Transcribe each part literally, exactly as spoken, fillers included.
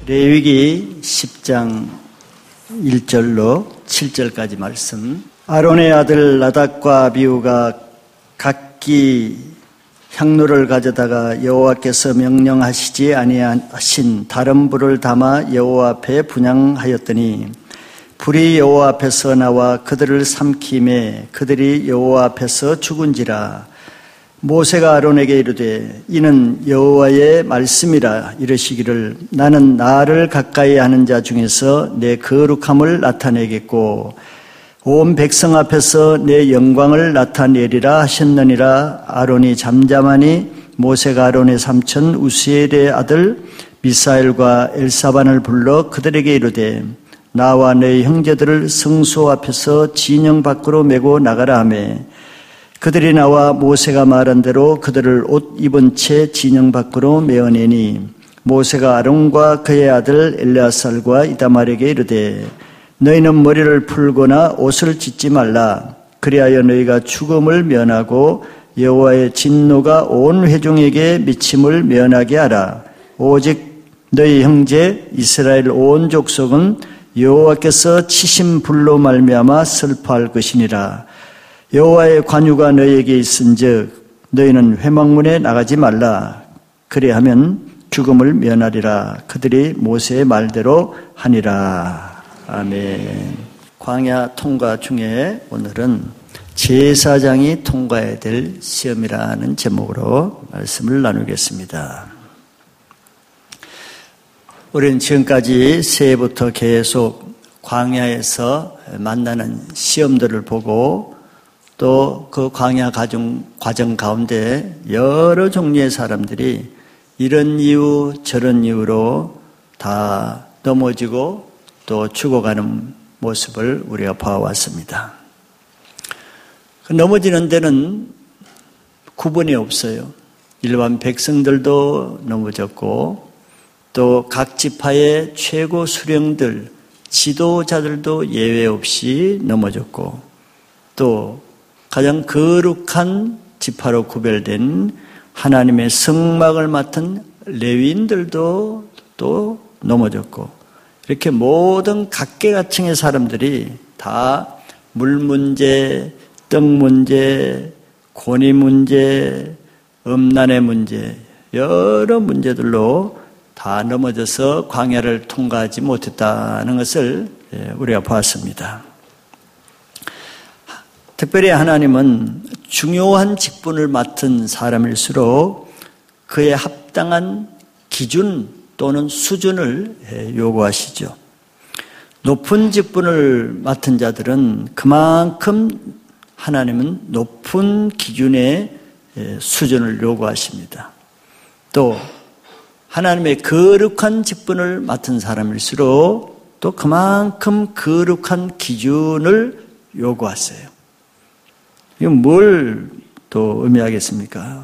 레위기 십 장 일 절로 칠 절까지 말씀. 아론의 아들 나답과 아비후가 각기 향로를 가져다가 여호와께서 명령하시지 아니하신 다른 불을 담아 여호와 앞에 분향하였더니 불이 여호와 앞에서 나와 그들을 삼키매 그들이 여호와 앞에서 죽은지라. 모세가 아론에게 이르되 이는 여호와의 말씀이라 이르시기를 나는 나를 가까이 하는 자 중에서 내 거룩함을 나타내겠고 온 백성 앞에서 내 영광을 나타내리라 하셨느니라. 아론이 잠잠하니 모세가 아론의 삼촌 우스엘의 아들 미사엘과 엘사반을 불러 그들에게 이르되 나와 너희 형제들을 성소 앞에서 진영 밖으로 메고 나가라 하매 그들이 나와 모세가 말한 대로 그들을 옷 입은 채 진영 밖으로 메어내니 모세가 아론과 그의 아들 엘르아살과 이다말에게 이르되 너희는 머리를 풀거나 옷을 찢지 말라. 그리하여 너희가 죽음을 면하고 여호와의 진노가 온 회중에게 미침을 면하게 하라. 오직 너희 형제 이스라엘 온 족속은 여호와께서 치신 불로 말미암아 슬퍼할 것이니라. 여호와의 관유가 너희에게 있은즉 너희는 회막문에 나가지 말라. 그리하면 죽음을 면하리라. 그들이 모세의 말대로 하니라. 아멘. 광야 통과 중에 오늘은 제사장이 통과해야 될 시험이라는 제목으로 말씀을 나누겠습니다. 우리는 지금까지 새해부터 계속 광야에서 만나는 시험들을 보고 또 그 광야 과정, 과정 가운데 여러 종류의 사람들이 이런 이유 저런 이유로 다 넘어지고 또 죽어가는 모습을 우리가 봐왔습니다. 그 넘어지는 데는 구분이 없어요. 일반 백성들도 넘어졌고 또 각 지파의 최고 수령들, 지도자들도 예외 없이 넘어졌고 또 가장 거룩한 지파로 구별된 하나님의 성막을 맡은 레위인들도 또 넘어졌고 이렇게 모든 각계각층의 사람들이 다 물 문제, 떡 문제, 권위 문제, 음란의 문제 여러 문제들로 다 넘어져서 광야를 통과하지 못했다는 것을 우리가 보았습니다. 특별히 하나님은 중요한 직분을 맡은 사람일수록 그에 합당한 기준 또는 수준을 요구하시죠. 높은 직분을 맡은 자들은 그만큼 하나님은 높은 기준의 수준을 요구하십니다. 또 하나님의 거룩한 직분을 맡은 사람일수록 또 그만큼 거룩한 기준을 요구하세요. 이건 뭘 또 의미하겠습니까?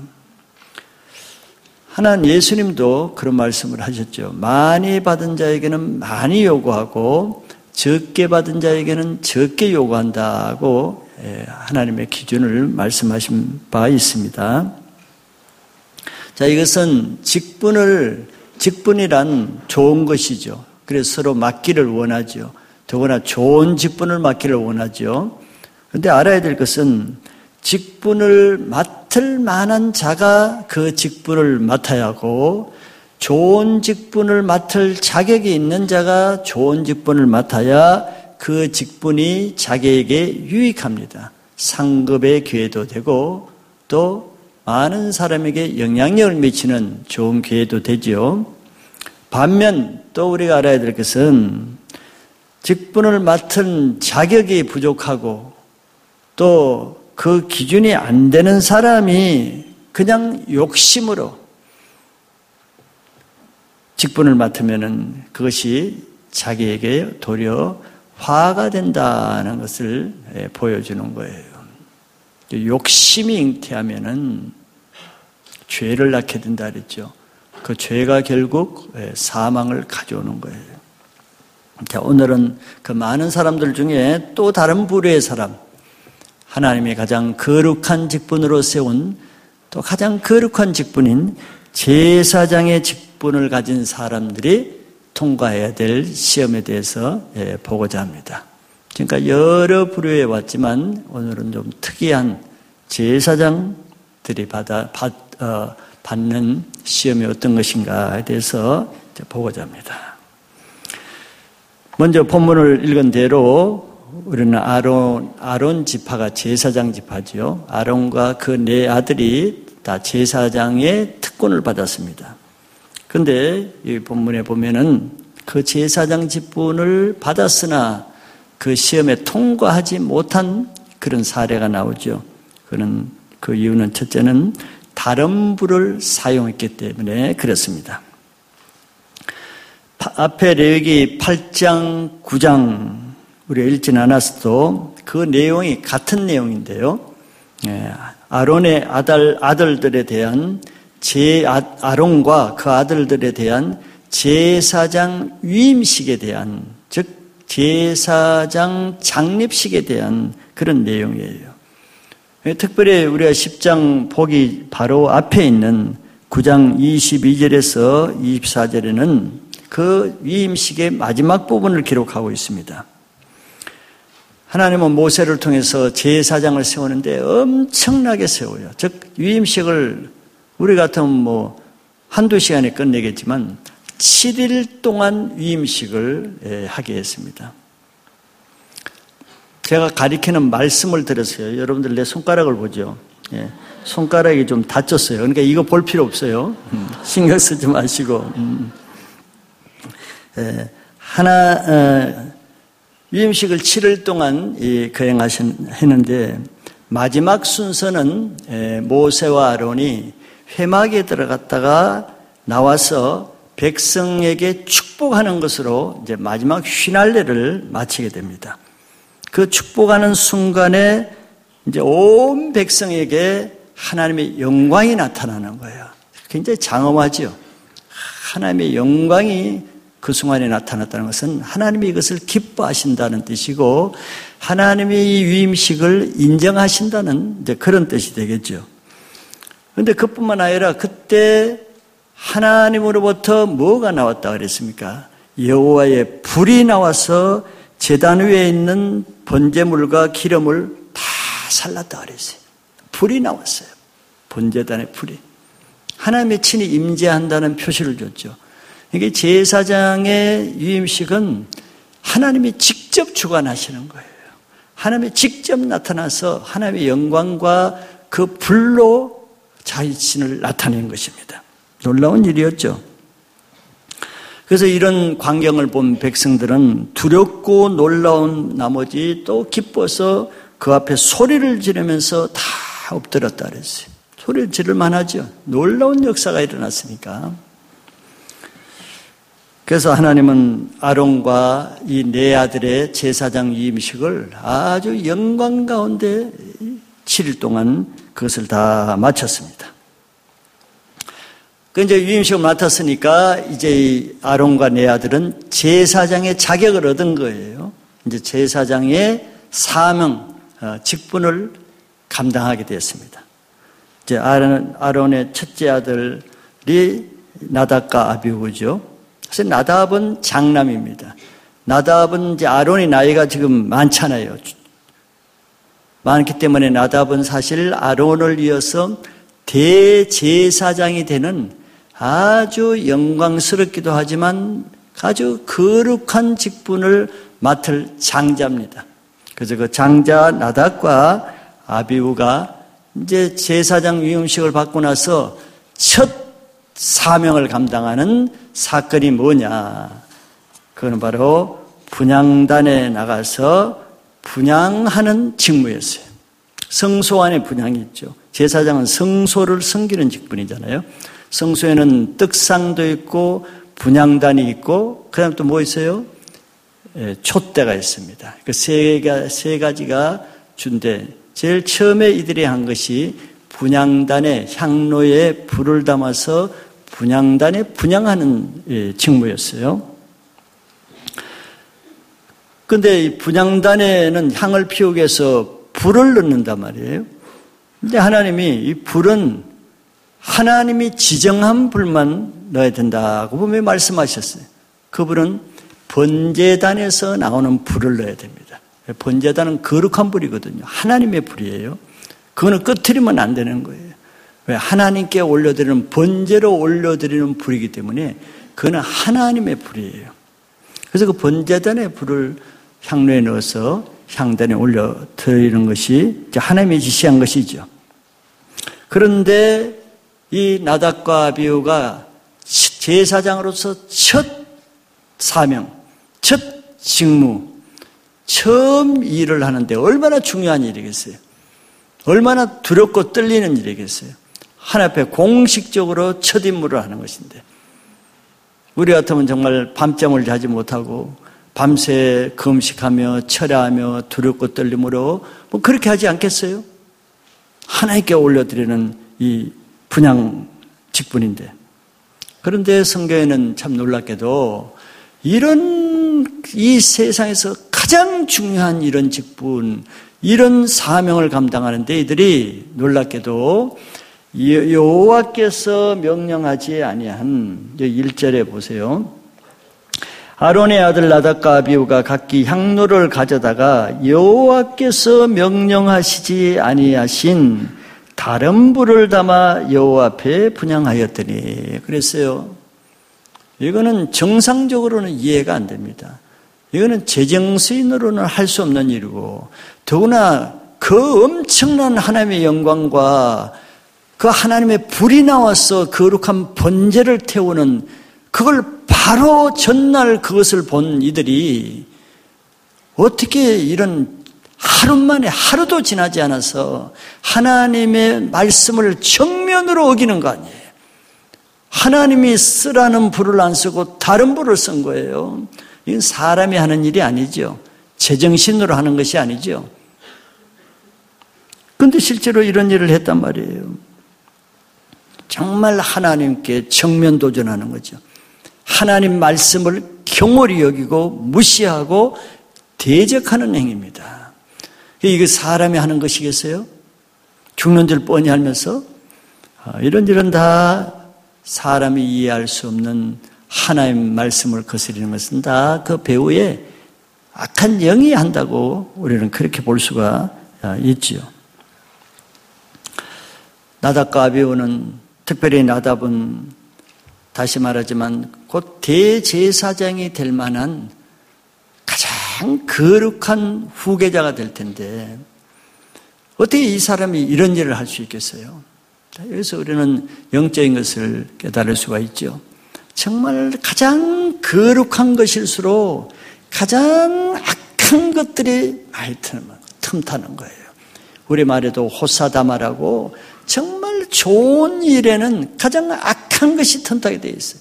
하나님 예수님도 그런 말씀을 하셨죠. 많이 받은 자에게는 많이 요구하고 적게 받은 자에게는 적게 요구한다고 하나님의 기준을 말씀하신 바 있습니다. 자, 이것은 직분을, 직분이란 좋은 것이죠. 그래서 서로 맡기를 원하죠. 더구나 좋은 직분을 맡기를 원하죠. 그런데 알아야 될 것은 직분을 맡을 만한 자가 그 직분을 맡아야 하고 좋은 직분을 맡을 자격이 있는 자가 좋은 직분을 맡아야 그 직분이 자기에게 유익합니다. 상급의 기회도 되고 또 많은 사람에게 영향력을 미치는 좋은 기회도 되죠. 반면 또 우리가 알아야 될 것은 직분을 맡은 자격이 부족하고 또 그 기준이 안 되는 사람이 그냥 욕심으로 직분을 맡으면은 그것이 자기에게 도리어 화가 된다는 것을 보여주는 거예요. 욕심이 잉태하면은 죄를 낳게 된다 그랬죠. 그 죄가 결국 사망을 가져오는 거예요. 자, 오늘은 그 많은 사람들 중에 또 다른 부류의 사람, 하나님의 가장 거룩한 직분으로 세운 또 가장 거룩한 직분인 제사장의 직분을 가진 사람들이 통과해야 될 시험에 대해서 보고자 합니다. 그러니까 여러 부류에 왔지만 오늘은 좀 특이한 제사장들이 받아, 받, 어, 받는 시험이 어떤 것인가에 대해서 보고자 합니다. 먼저 본문을 읽은 대로 우리는 아론, 아론 지파가 제사장 지파지요. 아론과 그 네 아들이 다 제사장의 특권을 받았습니다. 그런데 이 본문에 보면은 그 제사장 직분을 받았으나 그 시험에 통과하지 못한 그런 사례가 나오죠. 그는 그 이유는 첫째는 다른 부를 사용했기 때문에 그렇습니다. 앞에 레위기 팔 장, 구 장 우리가 읽진 않았어도 그 내용이 같은 내용인데요. 아론의 아들, 아들들에 대한 제 아론과 그 아들들에 대한 제사장 위임식에 대한, 즉 제사장 장립식에 대한 그런 내용이에요. 특별히 우리가 십 장 보기 바로 앞에 있는 구 장 이십이 절에서 이십사 절에는 그 위임식의 마지막 부분을 기록하고 있습니다. 하나님은 모세를 통해서 제사장을 세우는데 엄청나게 세워요. 즉 위임식을 우리 같으면 뭐 한두 시간에 끝내겠지만 칠 일 동안 위임식을 하게 했습니다. 제가 가리키는 말씀을 들었어요. 여러분들 내 손가락을 보죠. 예, 손가락이 좀 다쳤어요. 그러니까 이거 볼 필요 없어요. 음, 신경 쓰지 마시고. 음. 예, 하나 어, 위임식을 칠 일 동안 거행하셨는데 마지막 순서는 예, 모세와 아론이 회막에 들어갔다가 나와서 백성에게 축복하는 것으로 이제 마지막 휘날레를 마치게 됩니다. 그 축복하는 순간에 이제 온 백성에게 하나님의 영광이 나타나는 거예요. 굉장히 장엄하죠. 하나님의 영광이 그 순간에 나타났다는 것은 하나님이 이것을 기뻐하신다는 뜻이고 하나님의 이 위임식을 인정하신다는 이제 그런 뜻이 되겠죠. 그런데 그뿐만 아니라 그때 하나님으로부터 뭐가 나왔다 그랬습니까? 여호와의 불이 나와서 제단 위에 있는 번제물과 기름을 다 살랐다 그랬어요. 불이 나왔어요. 번제단의 불이. 하나님의 친히 임재한다는 표시를 줬죠. 이게 제사장의 위임식은 하나님이 직접 주관하시는 거예요. 하나님이 직접 나타나서 하나님의 영광과 그 불로 자신을 나타낸 것입니다. 놀라운 일이었죠. 그래서 이런 광경을 본 백성들은 두렵고 놀라운 나머지 또 기뻐서 그 앞에 소리를 지르면서 다 엎드렸다 그랬어요. 소리를 지를 만하죠. 놀라운 역사가 일어났으니까. 그래서 하나님은 아론과 이 네 아들의 제사장 위임식을 아주 영광 가운데 칠 일 동안 그것을 다 마쳤습니다. 그 이제 위임식을 맡았으니까 이제 아론과 네 아들은 제사장의 자격을 얻은 거예요. 이제 제사장의 사명, 직분을 감당하게 되었습니다. 이제 아론, 아론의 첫째 아들이 나답과 아비후죠. 그래서 나답은 장남입니다. 나답은 이제 아론이 나이가 지금 많잖아요. 많기 때문에 나답은 사실 아론을 이어서 대제사장이 되는 아주 영광스럽기도 하지만 아주 거룩한 직분을 맡을 장자입니다. 그래서 그 장자 나답과 아비후가 이제 제사장 위임식을 받고 나서 첫 사명을 감당하는 사건이 뭐냐? 그건 바로 분향단에 나가서 분향하는 직무였어요. 성소 안에 분향이 있죠. 제사장은 성소를 섬기는 직분이잖아요. 성소에는 떡상도 있고 분향단이 있고 그다음 또 뭐 있어요? 예, 촛대가 있습니다. 그 세 세 가지가 준대. 제일 처음에 이들이 한 것이 분향단에 향로에 불을 담아서 분향단에 분향하는 예, 직무였어요. 그런데 이 분향단에는 향을 피우기 위해서 불을 넣는단 말이에요. 근데 하나님이 이 불은 하나님이 지정한 불만 넣어야 된다고 분명히 말씀하셨어요. 그불은 번제단에서 나오는 불을 넣어야 됩니다. 번제단은 거룩한 불이거든요. 하나님의 불이에요. 그거는 꺼트리면 안 되는 거예요. 왜? 하나님께 올려드리는, 번제로 올려드리는 불이기 때문에 그거는 하나님의 불이에요. 그래서 그 번제단의 불을 향로에 넣어서 향단에 올려드리는 것이 하나님이 지시한 것이죠. 그런데 이 나답과 아비후가 제사장으로서 첫 사명, 첫 직무, 처음 일을 하는데 얼마나 중요한 일이겠어요? 얼마나 두렵고 떨리는 일이겠어요? 하나님 앞에 공식적으로 첫 임무를 하는 것인데, 우리 같으면 정말 밤잠을 자지 못하고 밤새 금식하며 철야하며 두렵고 떨림으로 뭐 그렇게 하지 않겠어요? 하나님께 올려드리는 이 분향 직분인데, 그런데 성경에는 참 놀랍게도 이런 이 세상에서 가장 중요한 이런 직분, 이런 사명을 감당하는데 이들이 놀랍게도 여호와께서 명령하지 아니한 일 절에 보세요. 아론의 아들 나답과 아비후가 각기 향로를 가져다가 여호와께서 명령하시지 아니하신 다른 불을 담아 여호와 앞에 분향하였더니, 그랬어요. 이거는 정상적으로는 이해가 안 됩니다. 이거는 제정신으로는 할 수 없는 일이고, 더구나 그 엄청난 하나님의 영광과 그 하나님의 불이 나와서 거룩한 번제를 태우는, 그걸 바로 전날 그것을 본 이들이 어떻게 이런 하루 만에, 하루도 지나지 않아서 하나님의 말씀을 정면으로 어기는 거 아니에요. 하나님이 쓰라는 불을 안 쓰고 다른 불을 쓴 거예요. 이건 사람이 하는 일이 아니죠. 제정신으로 하는 것이 아니죠. 그런데 실제로 이런 일을 했단 말이에요. 정말 하나님께 정면 도전하는 거죠. 하나님 말씀을 경홀히 여기고 무시하고 대적하는 행위입니다. 이게 사람이 하는 것이겠어요? 죽는 줄 뻔히 알면서 이런 일은 다 사람이 이해할 수 없는 하나님 말씀을 거스리는 것은 다 그 배후에 악한 영이 한다고 우리는 그렇게 볼 수가 있지요. 나답과 아비후는, 특별히 나답은 다시 말하지만 곧 대제사장이 될 만한 가장 거룩한 후계자가 될 텐데 어떻게 이 사람이 이런 일을 할 수 있겠어요? 여기서 우리는 영적인 것을 깨달을 수가 있죠. 정말 가장 거룩한 것일수록 가장 악한 것들이 많이 틈타는 거예요. 우리 말에도 호사다마라고 정말 좋은 일에는 가장 악한 것이 틈타게 되어 있어요.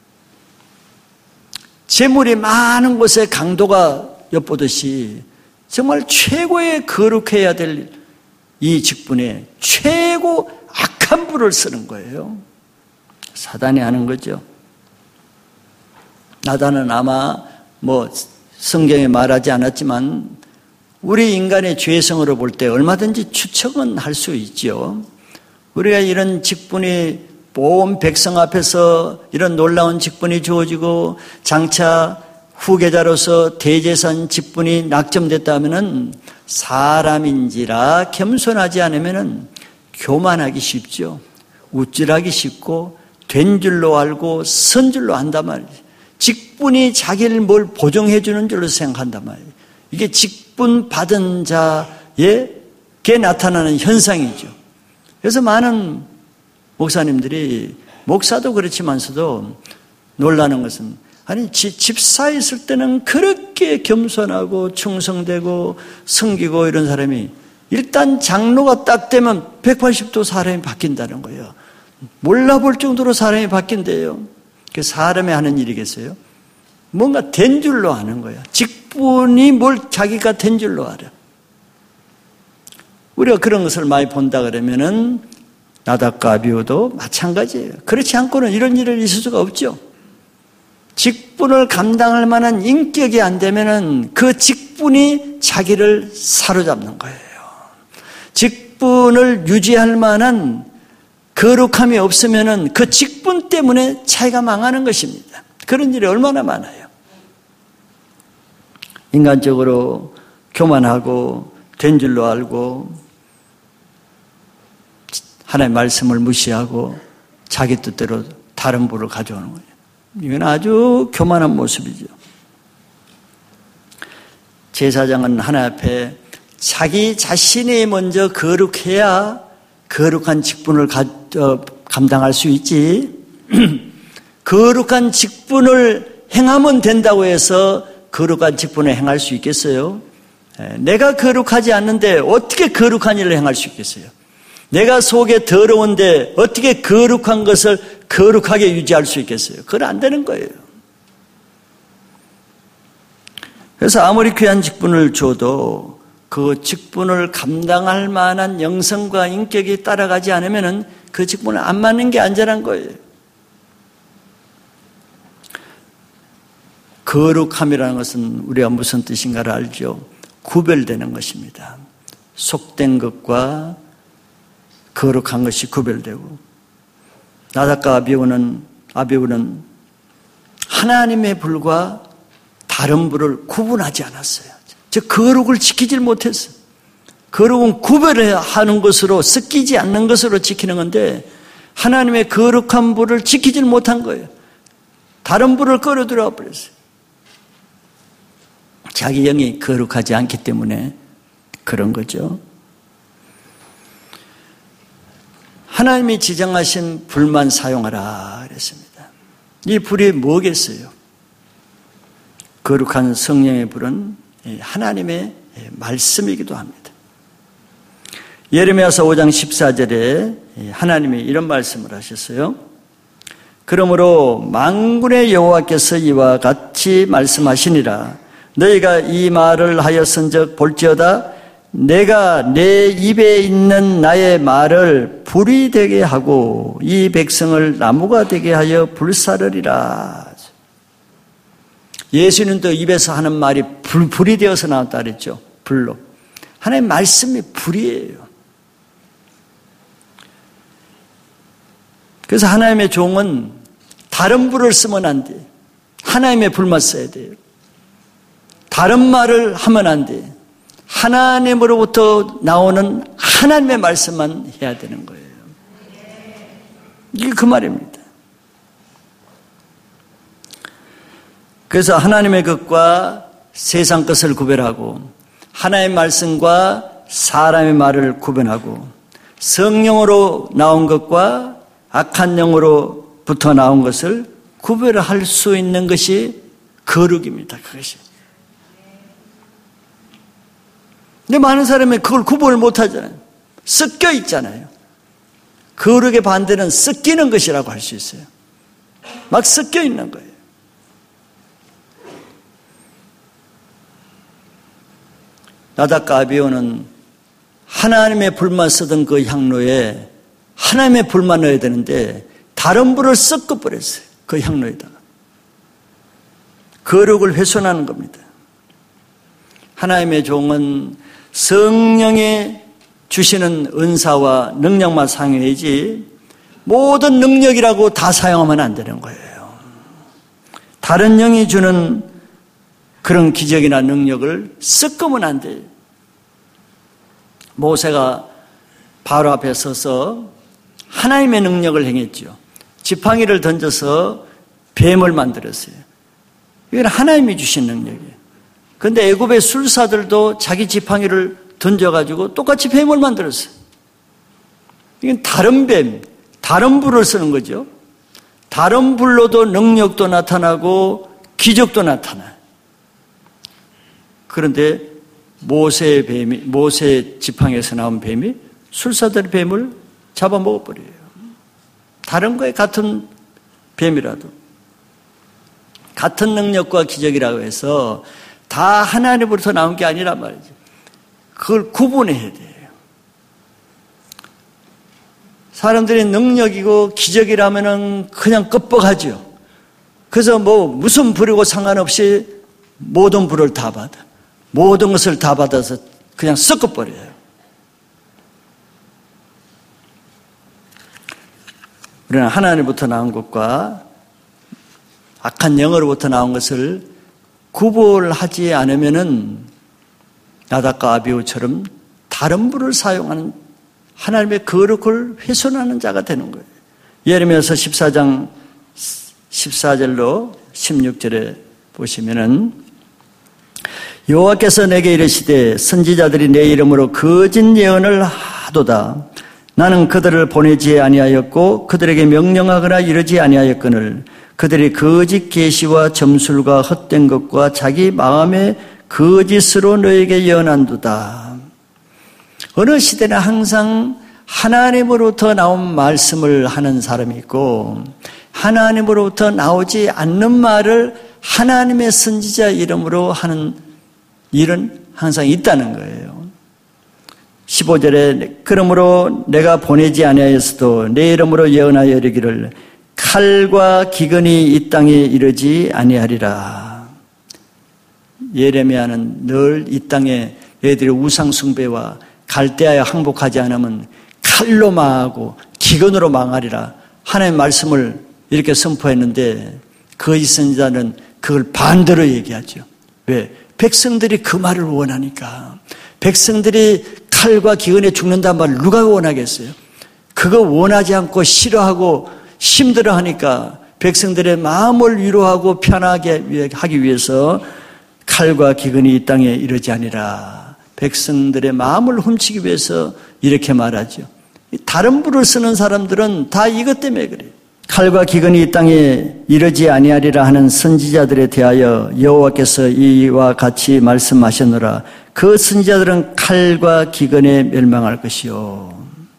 재물이 많은 곳에 강도가 엿보듯이 정말 최고의 거룩해야 될 이 직분에 최고 악한 불을 쓰는 거예요. 사단이 하는 거죠. 나단은 아마 뭐 성경에 말하지 않았지만 우리 인간의 죄성으로 볼 때 얼마든지 추측은 할 수 있죠. 우리가 이런 직분이 온 백성 앞에서 이런 놀라운 직분이 주어지고 장차 후계자로서 대제사장 직분이 낙점됐다 하면은 사람인지라 겸손하지 않으면은 교만하기 쉽죠. 우쭐하기 쉽고 된 줄로 알고 선 줄로 한단 말이죠. 직분이 자기를 뭘 보정해 주는 줄로 생각한단 말이에요. 이게 직분 받은 자에게 나타나는 현상이죠. 그래서 많은 목사님들이, 목사도 그렇지만서도 놀라는 것은, 아니 집사에 있을 때는 그렇게 겸손하고 충성되고 섬기고 이런 사람이 일단 장로가 딱 되면 백팔십 도 사람이 바뀐다는 거예요. 몰라볼 정도로 사람이 바뀐대요. 그 사람이 하는 일이겠어요? 뭔가 된 줄로 아는 거예요. 직분이 뭘 자기가 된 줄로 알아. 우리가 그런 것을 많이 본다 그러면은 나답과 아비후도 마찬가지예요. 그렇지 않고는 이런 일이 있을 수가 없죠. 직분을 감당할 만한 인격이 안 되면은 그 직분이 자기를 사로잡는 거예요. 직분을 유지할 만한 거룩함이 없으면은 그 직분 때문에 자기가 망하는 것입니다. 그런 일이 얼마나 많아요. 인간적으로 교만하고 된 줄로 알고 하나님의 말씀을 무시하고 자기 뜻대로 다른 부를 가져오는 거예요. 이건 아주 교만한 모습이죠. 제사장은 하나님 앞에 자기 자신이 먼저 거룩해야 거룩한 직분을 가, 어, 감당할 수 있지. 거룩한 직분을 행하면 된다고 해서 거룩한 직분을 행할 수 있겠어요? 내가 거룩하지 않는데 어떻게 거룩한 일을 행할 수 있겠어요? 내가 속에 더러운데 어떻게 거룩한 것을 거룩하게 유지할 수 있겠어요? 그건 안 되는 거예요. 그래서 아무리 귀한 직분을 줘도 그 직분을 감당할 만한 영성과 인격이 따라가지 않으면 그 직분을 안 맞는 게 안전한 거예요. 거룩함이라는 것은 우리가 무슨 뜻인가를 알죠. 구별되는 것입니다. 속된 것과 거룩한 것이 구별되고, 나답과 아비후는 아비후는 하나님의 불과 다른 불을 구분하지 않았어요. 즉 거룩을 지키질 못했어요. 거룩은 구별을 하는 것으로, 섞이지 않는 것으로 지키는 건데 하나님의 거룩한 불을 지키질 못한 거예요. 다른 불을 끌어들여 버렸어요. 자기 영이 거룩하지 않기 때문에 그런 거죠. 하나님이 지정하신 불만 사용하라 그랬습니다. 이 불이 뭐겠어요? 거룩한 성령의 불은 하나님의 말씀이기도 합니다. 예레미야서 오 장 십사 절에 하나님이 이런 말씀을 하셨어요. 그러므로 만군의 여호와께서 이와 같이 말씀하시니라. 너희가 이 말을 하였은즉 볼지어다 내가 내 입에 있는 나의 말을 불이 되게 하고 이 백성을 나무가 되게 하여 불사르리라. 예수님도 입에서 하는 말이 불, 불이 되어서 나왔다 그랬죠. 불로. 하나님의 말씀이 불이에요. 그래서 하나님의 종은 다른 불을 쓰면 안 돼. 하나님의 불만 써야 돼요. 다른 말을 하면 안 돼. 하나님으로부터 나오는 하나님의 말씀만 해야 되는 거예요. 이게 그 말입니다. 그래서 하나님의 것과 세상 것을 구별하고 하나님의 말씀과 사람의 말을 구별하고 성령으로 나온 것과 악한 영으로부터 나온 것을 구별할 수 있는 것이 거룩입니다. 그것이. 근데 많은 사람이 그걸 구분을 못하잖아요. 섞여 있잖아요. 거룩의 반대는 섞이는 것이라고 할 수 있어요. 막 섞여 있는 거예요. 나답과 아비후는 하나님의 불만 쓰던 그 향로에 하나님의 불만 넣어야 되는데 다른 불을 섞어버렸어요. 그 향로에다가. 거룩을 훼손하는 겁니다. 하나님의 종은 성령이 주시는 은사와 능력만 사용해야지 모든 능력이라고 다 사용하면 안 되는 거예요. 다른 영이 주는 그런 기적이나 능력을 섞으면 안 돼요. 모세가 바로 앞에 서서 하나님의 능력을 행했죠. 지팡이를 던져서 뱀을 만들었어요. 이건 하나님이 주신 능력이에요. 그런데 애굽의 술사들도 자기 지팡이를 던져가지고 똑같이 뱀을 만들었어요. 이건 다른 뱀, 다른 불을 쓰는 거죠. 다른 불로도 능력도 나타나고 기적도 나타나요. 그런데 모세의 뱀이, 모세의 지팡이에서 나온 뱀이 술사들의 뱀을 잡아먹어버려요. 다른 거에 같은 뱀이라도. 같은 능력과 기적이라고 해서 다 하나님으로부터 나온 게 아니란 말이죠. 그걸 구분해야 돼요. 사람들이 능력이고 기적이라면은 그냥 껍벅하죠. 그래서 뭐 무슨 불이고 상관없이 모든 불을 다 받아. 모든 것을 다 받아서 그냥 섞어버려요. 우리는 하나님부터 나온 것과 악한 영으로부터 나온 것을 구별하지 않으면은 나답과 아비후처럼 다른 불을 사용하는 하나님의 거룩을 훼손하는 자가 되는 거예요. 예레미야서 십사 장 십사 절로 십육 절에 보시면은 여호와께서 내게 이르시되 선지자들이 내 이름으로 거짓 예언을 하도다. 나는 그들을 보내지 아니하였고 그들에게 명령하거나 이르지 아니하였거늘 그들이 거짓 계시와 점술과 헛된 것과 자기 마음의 거짓으로 너에게 예언한도다. 어느 시대나 항상 하나님으로부터 나온 말씀을 하는 사람이 있고 하나님으로부터 나오지 않는 말을 하나님의 선지자 이름으로 하는 일은 항상 있다는 거예요. 십오 절에 그러므로 내가 보내지 아니하였어도 내 이름으로 예언하여 이르기를 칼과 기근이 이 땅에 이르지 아니하리라. 예레미야는 늘 이 땅에 애들이 우상 숭배와 갈대아에 항복하지 않으면 칼로 망하고 기근으로 망하리라 하나님의 말씀을 이렇게 선포했는데 거짓 선지자는 그걸 반대로 얘기하죠. 왜? 백성들이 그 말을 원하니까. 백성들이 칼과 기근에 죽는다는 말을 누가 원하겠어요? 그거 원하지 않고 싫어하고 힘들어하니까 백성들의 마음을 위로하고 편하게 하기 위해서 칼과 기근이 이 땅에 이르지 아니라 백성들의 마음을 훔치기 위해서 이렇게 말하죠. 다른 불을 쓰는 사람들은 다 이것 때문에 그래요. 칼과 기근이 이 땅에 이르지 아니하리라 하는 선지자들에 대하여 여호와께서 이와 같이 말씀하셨노라. 그 선지자들은 칼과 기근에 멸망할 것이요.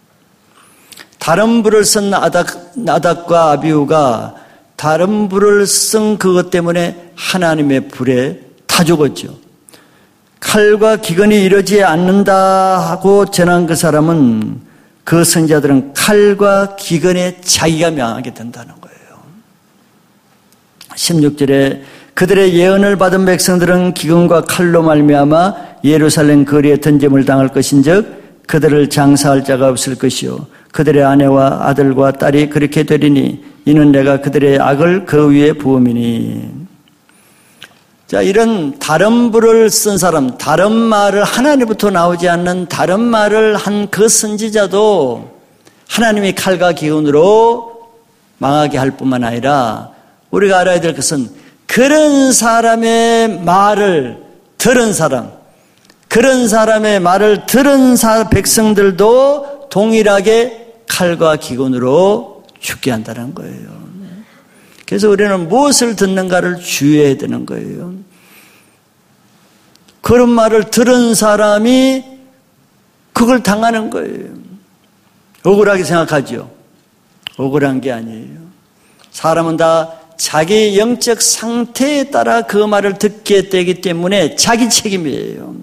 다른 불을 쓴 나답, 나답과 아비후가 다른 불을 쓴 그것 때문에 하나님의 불에 타 죽었죠. 칼과 기근이 이르지 않는다 하고 전한 그 사람은 그 선지자들은 칼과 기근에 자기가 명하게 된다는 거예요. 십육 절에 그들의 예언을 받은 백성들은 기근과 칼로 말미암아 예루살렘 거리에 던짐을 당할 것인즉 그들을 장사할 자가 없을 것이요 그들의 아내와 아들과 딸이 그렇게 되리니 이는 내가 그들의 악을 그 위에 부음이니. 자, 이런 다른 불을 쓴 사람, 다른 말을 하나님부터 나오지 않는 다른 말을 한 그 선지자도 하나님의 칼과 기운으로 망하게 할 뿐만 아니라 우리가 알아야 될 것은 그런 사람의 말을 들은 사람, 그런 사람의 말을 들은 백성들도 동일하게 칼과 기근으로 죽게 한다는 거예요. 그래서 우리는 무엇을 듣는가를 주의해야 되는 거예요. 그런 말을 들은 사람이 그걸 당하는 거예요. 억울하게 생각하죠. 억울한 게 아니에요. 사람은 다 자기 영적 상태에 따라 그 말을 듣게 되기 때문에 자기 책임이에요.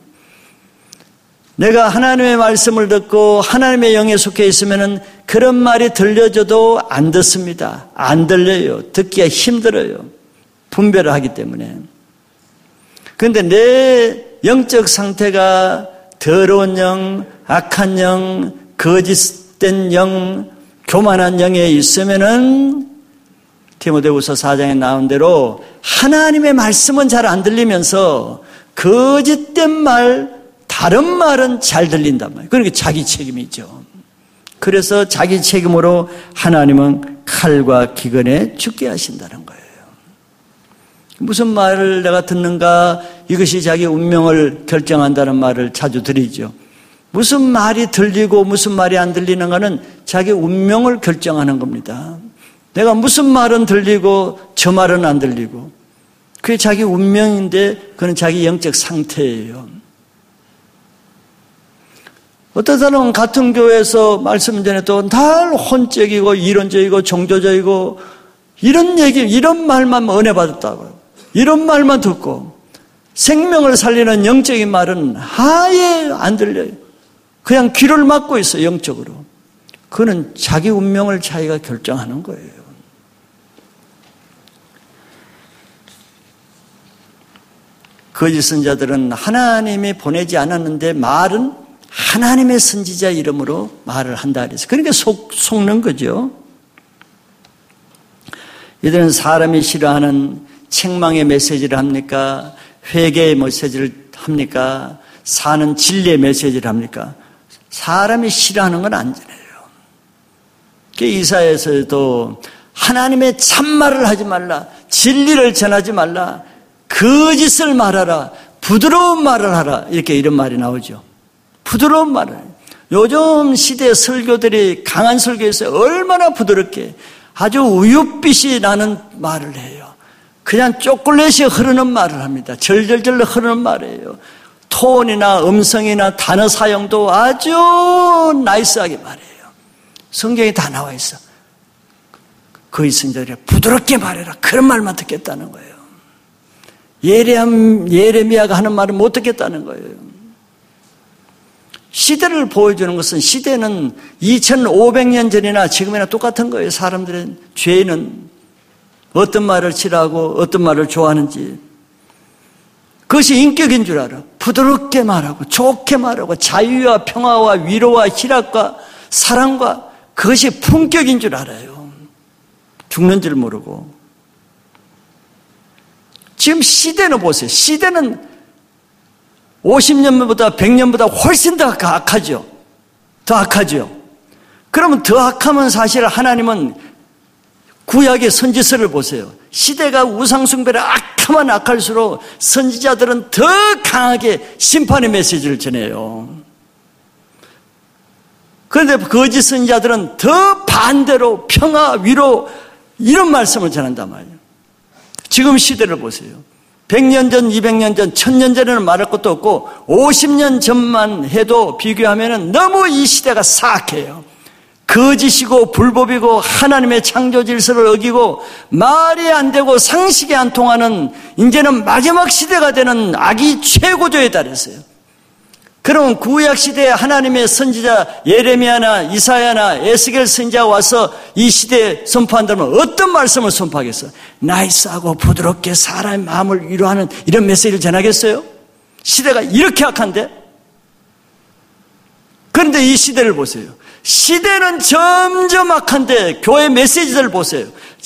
내가 하나님의 말씀을 듣고 하나님의 영에 속해 있으면 그런 말이 들려줘도 안 듣습니다. 안 들려요. 듣기가 힘들어요. 분별을 하기 때문에. 그런데 내 영적 상태가 더러운 영, 악한 영, 거짓된 영, 교만한 영에 있으면은 디모데후서 사 장에 나온 대로 하나님의 말씀은 잘 안 들리면서 거짓된 말, 다른 말은 잘 들린단 말이에요. 그러니까 자기 책임이죠. 그래서 자기 책임으로 하나님은 칼과 기근에 죽게 하신다는 거예요. 무슨 말을 내가 듣는가, 이것이 자기 운명을 결정한다는 말을 자주 드리죠. 무슨 말이 들리고 무슨 말이 안 들리는가는 자기 운명을 결정하는 겁니다. 내가 무슨 말은 들리고 저 말은 안 들리고 그게 자기 운명인데 그건 자기 영적 상태예요. 어떤 사람은 같은 교회에서 말씀 전해도 늘 혼적이고 이론적이고 종교적이고 이런 얘기, 이런 말만 은혜 받았다고요. 이런 말만 듣고 생명을 살리는 영적인 말은 아예 안 들려요. 그냥 귀를 막고 있어요, 영적으로. 그는 자기 운명을 자기가 결정하는 거예요. 거짓 선지자들은 하나님이 보내지 않았는데 말은 하나님의 선지자 이름으로 말을 한다 그래서 그러니까 속, 속는 거죠. 이들은 사람이 싫어하는 책망의 메시지를 합니까? 회개의 메시지를 합니까? 사는 진리의 메시지를 합니까? 사람이 싫어하는 건 안 전해요. 이사야에서도 하나님의 참말을 하지 말라, 진리를 전하지 말라, 거짓을 말하라, 부드러운 말을 하라, 이렇게 이런 말이 나오죠. 부드러운 말을. 요즘 시대 설교들이 강한 설교에서 얼마나 부드럽게 아주 우윳빛이 나는 말을 해요. 그냥 초콜릿이 흐르는 말을 합니다. 절절절 흐르는 말이에요. 톤이나 음성이나 단어 사용도 아주 나이스하게 말해요. 성경에 다 나와 있어. 거기 선자들이 부드럽게 말해라, 그런 말만 듣겠다는 거예요. 예레암, 예레미야가 하는 말은 못 듣겠다는 거예요. 시대를 보여주는 것은, 시대는 이천오백 년 전이나 지금이나 똑같은 거예요. 사람들의 죄는 어떤 말을 싫어하고 어떤 말을 좋아하는지. 그것이 인격인 줄 알아. 부드럽게 말하고 좋게 말하고 자유와 평화와 위로와 희락과 사랑과, 그것이 품격인 줄 알아요. 죽는 줄 모르고. 지금 시대는 보세요. 시대는 오십 년보다 백 년보다 훨씬 더 악하죠. 더 악하죠. 그러면 더 악하면 사실 하나님은 구약의 선지서를 보세요. 시대가 우상숭배를 악하면 악할수록 선지자들은 더 강하게 심판의 메시지를 전해요. 그런데 거짓 선지자들은 더 반대로 평화, 위로, 이런 말씀을 전한단 말이에요. 지금 시대를 보세요. 백 년 전, 이백 년 전, 천 년 전에는 말할 것도 없고 오십 년 전만 해도 비교하면 너무 이 시대가 사악해요. 거짓이고 불법이고 하나님의 창조 질서를 어기고 말이 안 되고 상식이 안 통하는, 이제는 마지막 시대가 되는 악이 최고조에 달했어요. 그러면 구약 시대에 하나님의 선지자 예레미야나 이사야나 에스겔 선지자가 와서 이 시대에 선포한다면 어떤 말씀을 선포하겠어요? 나이스하고 부드럽게 사람의 마음을 위로하는 이런 메시지를 전하겠어요? 시대가 이렇게 악한데? 그런데 이 시대를 보세요. 시대는 점점 악한데 교회 메시지를 보세요.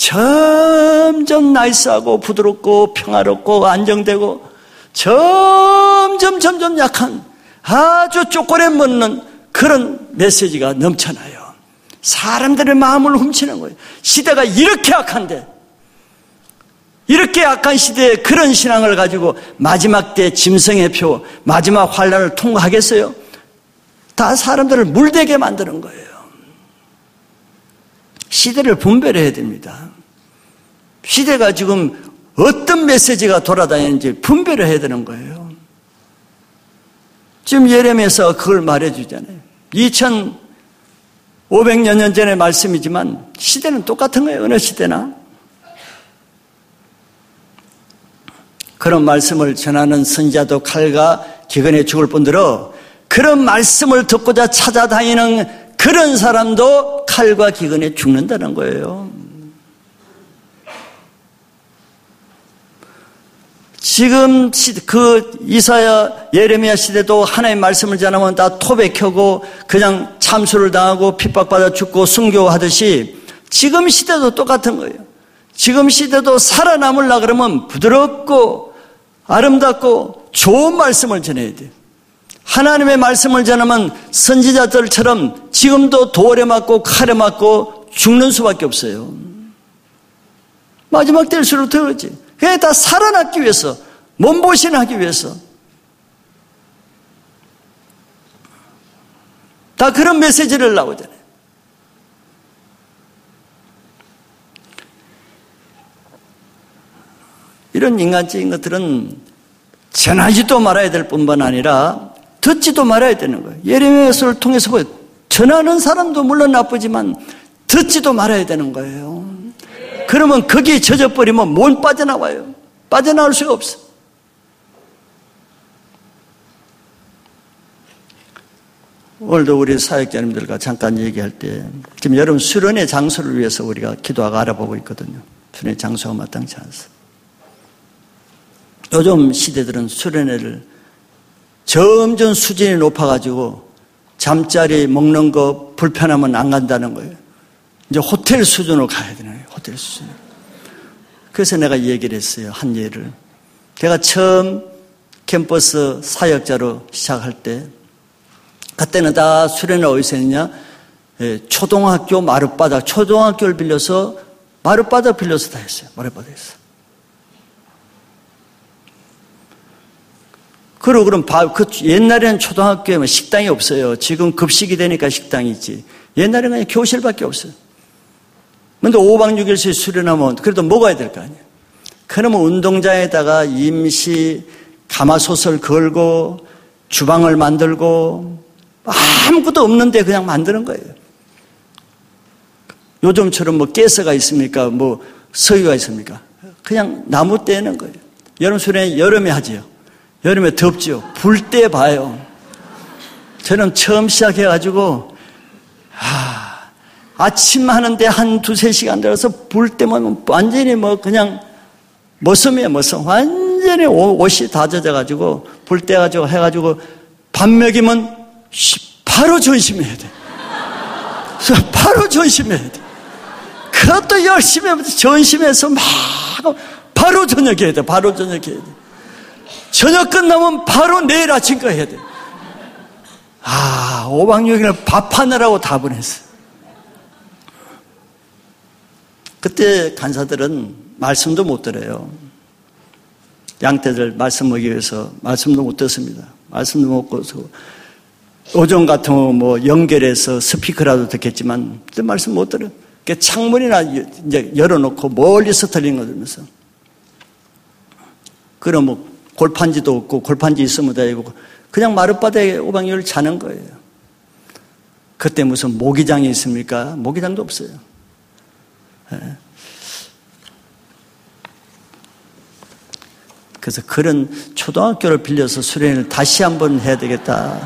점점 나이스하고 부드럽고 평화롭고 안정되고 점점 점점 약한, 아주 초콜릿 먹는 그런 메시지가 넘쳐나요. 사람들의 마음을 훔치는 거예요. 시대가 이렇게 악한데, 이렇게 악한 시대에 그런 신앙을 가지고 마지막 때 짐승의 표, 마지막 환난을 통과하겠어요? 다 사람들을 물되게 만드는 거예요. 시대를 분별해야 됩니다. 시대가 지금 어떤 메시지가 돌아다니는지 분별을 해야 되는 거예요. 지금 예레미야에서 그걸 말해주잖아요. 이천오백 년 전의 말씀이지만 시대는 똑같은 거예요. 어느 시대나. 그런 말씀을 전하는 선지자도 칼과 기근에 죽을 뿐더러 그런 말씀을 듣고자 찾아다니는 그런 사람도 칼과 기근에 죽는다는 거예요. 지금 그 이사야 예레미야 시대도 하나님의 말씀을 전하면 다 토백하고 그냥 참수를 당하고 핍박받아 죽고 순교하듯이 지금 시대도 똑같은 거예요. 지금 시대도 살아남으려고 그러면 부드럽고 아름답고 좋은 말씀을 전해야 돼요. 하나님의 말씀을 전하면 선지자들처럼 지금도 돌에 맞고 칼에 맞고 죽는 수밖에 없어요. 마지막 때일수록 더 그렇지. 그게 다 살아남기 위해서, 몸보신하기 위해서. 다 그런 메시지를 나오잖아요. 이런 인간적인 것들은 전하지도 말아야 될 뿐만 아니라 듣지도 말아야 되는 거예요. 예레미야서를 통해서 보여. 전하는 사람도 물론 나쁘지만 듣지도 말아야 되는 거예요. 그러면 거기에 젖어버리면 못 빠져나와요. 빠져나올 수가 없어. 오늘도 우리 사역자님들과 잠깐 얘기할 때 지금 여러분 수련의 장소를 위해서 우리가 기도하고 알아보고 있거든요. 수련의 장소가 마땅치 않습니다. 요즘 시대들은 수련회를 점점 수준이 높아가지고 잠자리 먹는 거 불편하면 안 간다는 거예요. 이제 호텔 수준으로 가야 되는 거예요. 호텔 수준. 그래서 내가 이 얘기를 했어요. 한 예를. 제가 처음 캠퍼스 사역자로 시작할 때, 그때는 다 수련회 어디서 했냐? 예, 초등학교 마룻바닥, 초등학교를 빌려서, 마룻바닥 빌려서 다 했어요. 마룻바닥에서. 그리고 그럼 그 옛날에는 초등학교에 식당이 없어요. 지금 급식이 되니까 식당이 있지. 옛날에는 그냥 교실밖에 없어요. 근데 오 박 육 일씩 수련하면 그래도 먹어야 될 거 아니에요. 그러면 운동장에다가 임시 가마솥을 걸고 주방을 만들고 아무것도 없는데 그냥 만드는 거예요. 요즘처럼 뭐 가스가 있습니까? 뭐 석유가 있습니까? 그냥 나무 떼는 거예요. 여름 수련회 여름에 하지요. 여름에 덥죠. 불 때 봐요. 저는 처음 시작해가지고 하, 아침 하는데 한 두세 시간 들어서 불 때면 완전히 뭐 그냥 머슴이에요. 머슴. 완전히 옷이 다 젖어가지고 불 떼가지고 해가지고 밥 먹이면 바로 전심해야 돼. 바로 전심해야 돼. 그것도 열심히 하면서 전심해서 막 바로 저녁해야 돼. 바로 저녁해야 돼. 저녁 끝나면 바로 내일 아침 거 해야 돼. 아, 오 박 육 일을 밥하느라고 다 보냈어. 그때 간사들은 말씀도 못 들어요. 양떼들 말씀 먹기 위해서 말씀도 못 듣습니다. 말씀도 못 듣고 오전 같은 거 뭐 연결해서 스피커라도 듣겠지만 그때 말씀 못 들어요. 그러니까 창문이나 이제 열어놓고 멀리서 들리는 거 들으면서 그럼 뭐 골판지도 없고 골판지 있으면 되고 그냥 마룻바닥에 오 박 육 일 자는 거예요. 그때 무슨 모기장이 있습니까? 모기장도 없어요. 네. 그래서 그런 초등학교를 빌려서 수련회를 다시 한번 해야 되겠다.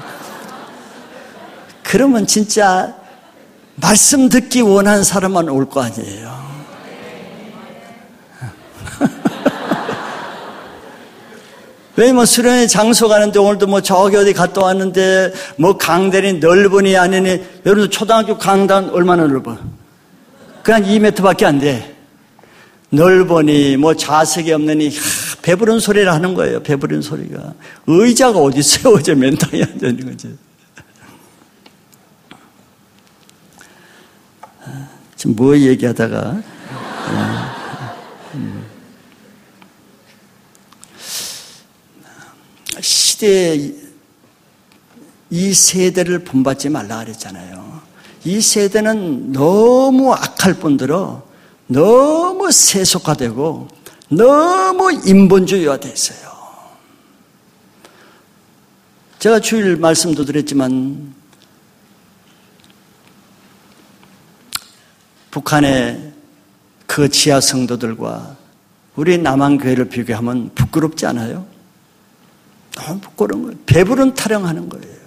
그러면 진짜 말씀 듣기 원하는 사람만 올 거 아니에요. 왜냐면 수련회 장소 가는데 오늘도 뭐 저기 어디 갔다 왔는데 뭐 강단이 넓으니 아니니 여러분 초등학교 강단 얼마나 넓어? 그냥 이 미터밖에 안 돼. 넓으니 뭐 좌석이 없느니 하, 배부른 소리를 하는 거예요. 배부른 소리가. 의자가 어디 있어요? 어제 맨땅에 앉아 있는 거지. 지금 뭐 얘기하다가 시대에 이 세대를 본받지 말라 그랬잖아요. 이 세대는 너무 악할 뿐더러 너무 세속화되고 너무 인본주의화되어 있어요. 제가 주일 말씀도 드렸지만 북한의 그 지하 성도들과 우리 남한교회를 비교하면 부끄럽지 않아요? 너무 부끄러운 거예요. 배부른 타령하는 거예요.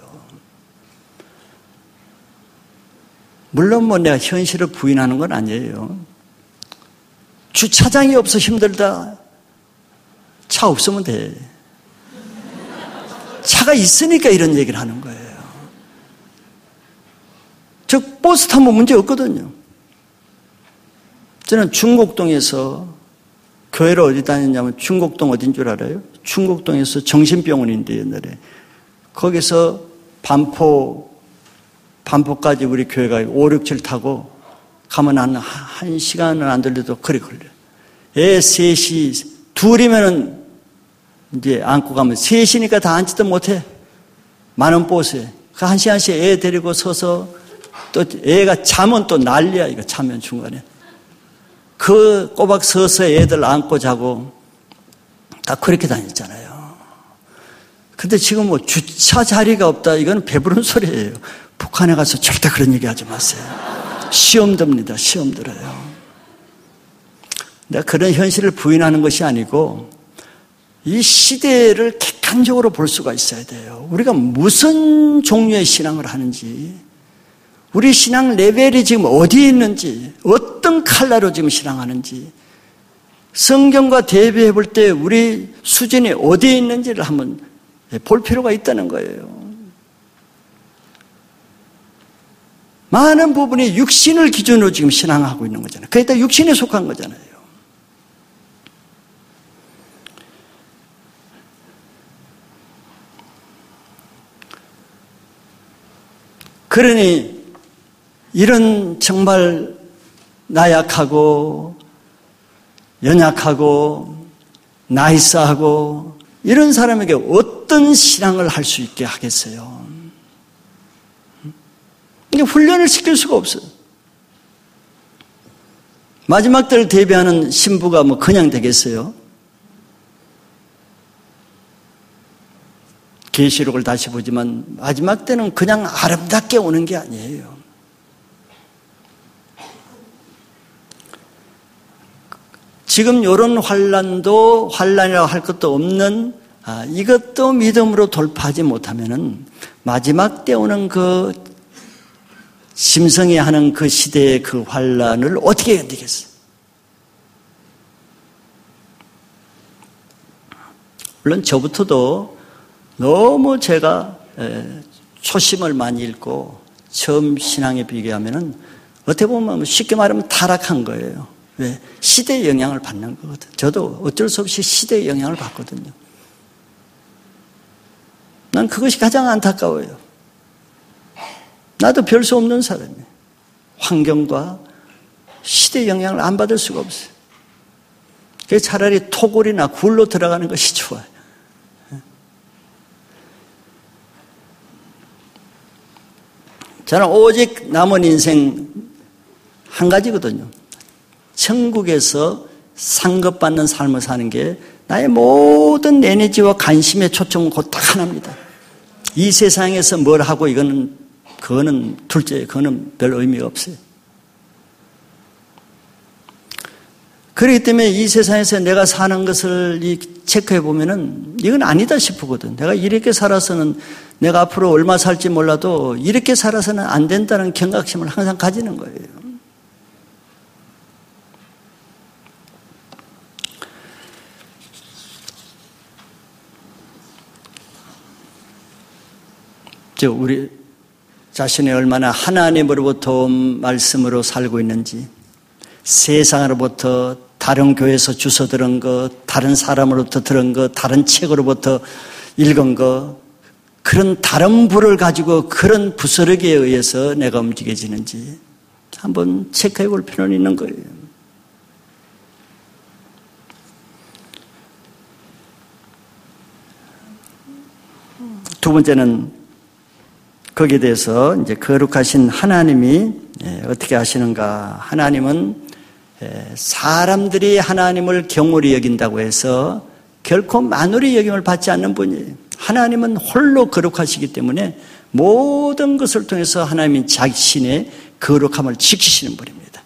물론 뭐 내가 현실을 부인하는 건 아니에요. 주차장이 없어 힘들다. 차 없으면 돼. 차가 있으니까 이런 얘기를 하는 거예요. 저 버스 타면 문제 없거든요. 저는 중곡동에서 교회를 어디 다녔냐면 중곡동 어딘 줄 알아요? 중곡동에서 정신병원인데 옛날에 거기서 반포 반포까지 우리 교회가 오, 육, 칠 타고 가면 한, 한 시간은 안 들려도 그리 걸려요. 애 셋이 둘이면은 이제 안고 가면 셋이니까 다 앉지도 못해. 많은 버스에 그 한 시간씩 애 데리고 서서 또 애가 자면 또 난리야. 이거 자면 중간에 그 꼬박 서서 애들 안고 자고 다 그렇게 다녔잖아요. 근데 지금 뭐 주차 자리가 없다. 이건 배부른 소리예요. 북한에 가서 절대 그런 얘기 하지 마세요. 시험 듭니다. 시험 들어요. 내가 그런 현실을 부인하는 것이 아니고 이 시대를 객관적으로 볼 수가 있어야 돼요. 우리가 무슨 종류의 신앙을 하는지, 우리 신앙 레벨이 지금 어디에 있는지, 어떤 칼라로 지금 신앙하는지, 성경과 대비해 볼 때 우리 수준이 어디에 있는지를 한번 볼 필요가 있다는 거예요. 많은 부분이 육신을 기준으로 지금 신앙하고 있는 거잖아요. 그게 다 육신에 속한 거잖아요. 그러니 이런 정말 나약하고 연약하고 나이스하고 이런 사람에게 어떤 신앙을 할 수 있게 하겠어요? 이게 훈련을 시킬 수가 없어요. 마지막 때를 대비하는 신부가 뭐 그냥 되겠어요? 계시록을 다시 보지만 마지막 때는 그냥 아름답게 오는 게 아니에요. 지금 이런 환란도 환란이라고 할 것도 없는 아, 이것도 믿음으로 돌파하지 못하면은 마지막 때 오는 그 심성이 하는 그 시대의 그 환란을 어떻게 견디겠어요? 물론 저부터도 너무 제가 초심을 많이 잃고 처음 신앙에 비교하면은 어떻게 보면 쉽게 말하면 타락한 거예요. 왜? 시대의 영향을 받는 거거든. 저도 어쩔 수 없이 시대의 영향을 받거든요. 난 그것이 가장 안타까워요. 나도 별 수 없는 사람이에요. 환경과 시대의 영향을 안 받을 수가 없어요. 그래서 차라리 토굴이나 굴로 들어가는 것이 좋아요. 저는 오직 남은 인생 한 가지거든요. 천국에서 상급받는 삶을 사는 게 나의 모든 에너지와 관심의 초점은 곧 딱 하나입니다. 이 세상에서 뭘 하고 이거는 그거는 둘째, 그거는 별 의미가 없어요. 그렇기 때문에 이 세상에서 내가 사는 것을 체크해 보면은 이건 아니다 싶거든. 내가 이렇게 살아서는 내가 앞으로 얼마 살지 몰라도 이렇게 살아서는 안 된다는 경각심을 항상 가지는 거예요. 즉 우리 자신이 얼마나 하나님으로부터 온 말씀으로 살고 있는지, 세상으로부터 다른 교회에서 주워 들은 것, 다른 사람으로부터 들은 것, 다른 책으로부터 읽은 것, 그런 다른 부를 가지고 그런 부스러기에 의해서 내가 움직여지는지 한번 체크해 볼 필요는 있는 거예요. 두 번째는 거기에 대해서 이제 거룩하신 하나님이 어떻게 하시는가. 하나님은 사람들이 하나님을 경홀히 여긴다고 해서 결코 만홀히 여김을 받지 않는 분이에요. 하나님은 홀로 거룩하시기 때문에 모든 것을 통해서 하나님이 자신의 거룩함을 지키시는 분입니다.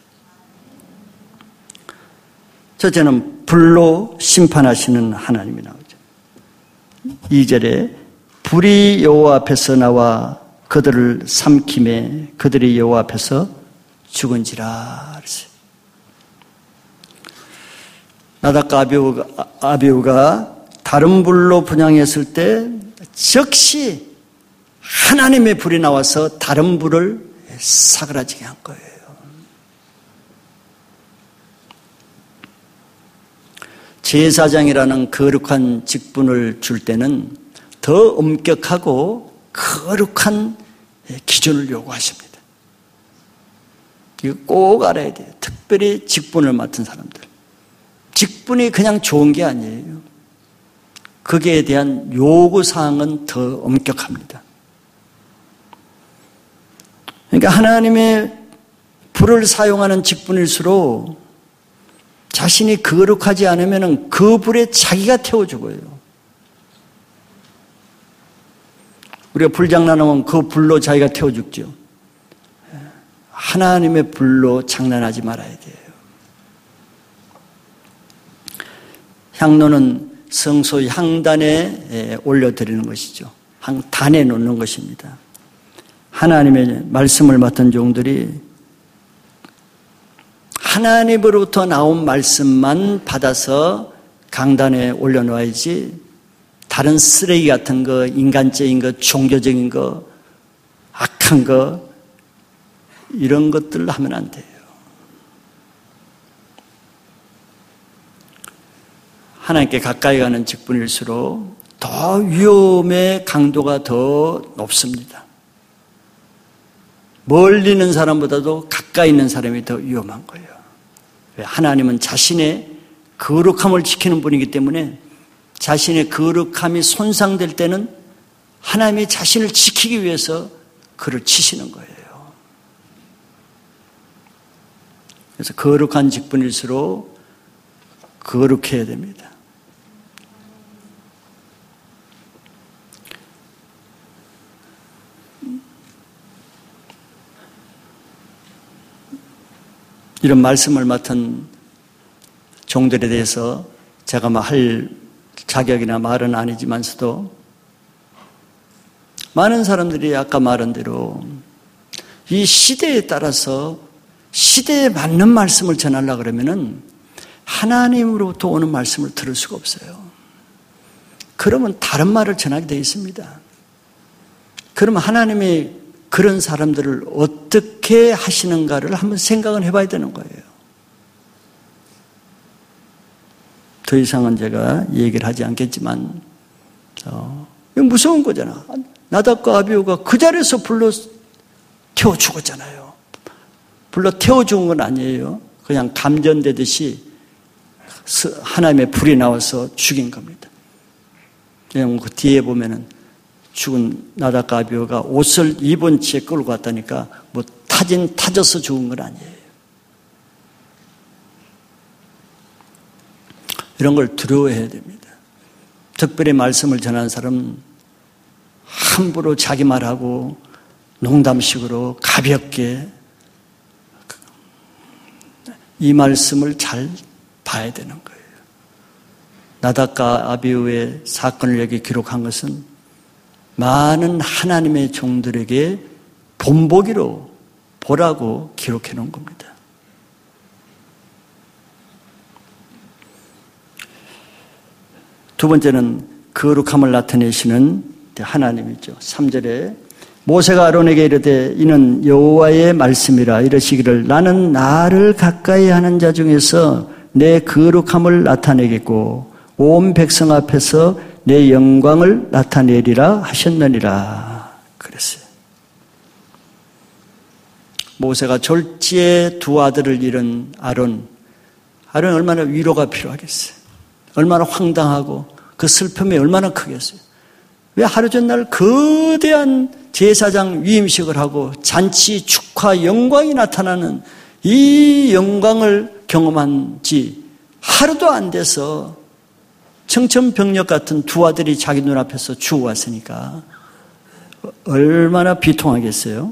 첫째는 불로 심판하시는 하나님이 나오죠. 이 절에 불이 여호와 앞에서 나와 그들을 삼킴에 그들이 여호와 앞에서 죽은지라 그랬어요. 나답과 아비후가, 아비후가 다른 불로 분향했을 때 즉시 하나님의 불이 나와서 다른 불을 사그라지게 한 거예요. 제사장이라는 거룩한 직분을 줄 때는 더 엄격하고 거룩한 기준을 요구하십니다. 이거 꼭 알아야 돼요. 특별히 직분을 맡은 사람들. 직분이 그냥 좋은 게 아니에요. 거기에 대한 요구사항은 더 엄격합니다. 그러니까 하나님의 불을 사용하는 직분일수록 자신이 거룩하지 않으면 그 불에 자기가 태워 죽어요. 우리가 불장난하면 그 불로 자기가 태워 죽죠. 하나님의 불로 장난하지 말아야 돼요. 향로는 성소 향단에 올려드리는 것이죠. 단에 놓는 것입니다. 하나님의 말씀을 맡은 종들이 하나님으로부터 나온 말씀만 받아서 강단에 올려놓아야지 다른 쓰레기 같은 거, 인간적인 거, 종교적인 거, 악한 거 이런 것들을 하면 안 돼요. 하나님께 가까이 가는 직분일수록 더 위험의 강도가 더 높습니다. 멀리 있는 사람보다도 가까이 있는 사람이 더 위험한 거예요. 하나님은 자신의 거룩함을 지키는 분이기 때문에 자신의 거룩함이 손상될 때는 하나님이 자신을 지키기 위해서 그를 치시는 거예요. 그래서 거룩한 직분일수록 거룩해야 됩니다. 이런 말씀을 맡은 종들에 대해서 제가 뭐 할 자격이나 말은 아니지만서도 많은 사람들이 아까 말한 대로 이 시대에 따라서 시대에 맞는 말씀을 전하려고 그러면은 하나님으로부터 오는 말씀을 들을 수가 없어요. 그러면 다른 말을 전하게 되어 있습니다. 그러면 하나님이 그런 사람들을 어떻게 하시는가를 한번 생각을 해봐야 되는 거예요. 더 이상은 제가 얘기를 하지 않겠지만 어, 이거 무서운 거잖아. 나답과 아비후가 그 자리에서 불러 태워 죽었잖아요. 불러 태워 죽은 건 아니에요. 그냥 감전되듯이 하나님의 불이 나와서 죽인 겁니다. 그냥 그 뒤에 보면은 죽은 나답과 아비후가 옷을 입은 채 끌고 갔다니까 뭐 타진 타져서 죽은 건 아니에요. 이런 걸 두려워해야 됩니다. 특별히 말씀을 전하는 사람은 함부로 자기 말하고 농담식으로 가볍게 이 말씀을 잘 봐야 되는 거예요. 나답과 아비후의 사건을 여기 기록한 것은 많은 하나님의 종들에게 본보기로 보라고 기록해 놓은 겁니다. 두 번째는 거룩함을 나타내시는 하나님이죠. 삼 절에 모세가 아론에게 이르되 이는 여호와의 말씀이라 이르시기를 나는 나를 가까이 하는 자 중에서 내 거룩함을 나타내겠고 온 백성 앞에서 내 영광을 나타내리라 하셨느니라 그랬어요. 모세가 졸지에 두 아들을 잃은 아론, 아론이 얼마나 위로가 필요하겠어요. 얼마나 황당하고 그 슬픔이 얼마나 크겠어요. 왜 하루 전날 거대한 제사장 위임식을 하고 잔치, 축하, 영광이 나타나는 이 영광을 경험한 지 하루도 안 돼서 청천벽력 같은 두 아들이 자기 눈앞에서 죽어왔으니까 얼마나 비통하겠어요.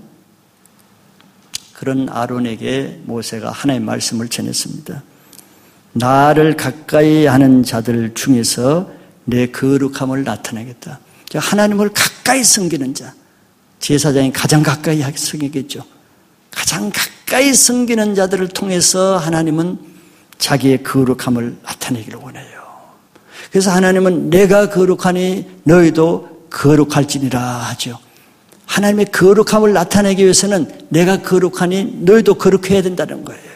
그런 아론에게 모세가 하나님의 말씀을 전했습니다. 나를 가까이 하는 자들 중에서 내 거룩함을 나타내겠다. 하나님을 가까이 섬기는 자, 제사장이 가장 가까이 섬기겠죠. 가장 가까이 섬기는 자들을 통해서 하나님은 자기의 거룩함을 나타내기를 원해요. 그래서 하나님은 내가 거룩하니 너희도 거룩할지니라 하죠. 하나님의 거룩함을 나타내기 위해서는 내가 거룩하니 너희도 거룩해야 된다는 거예요.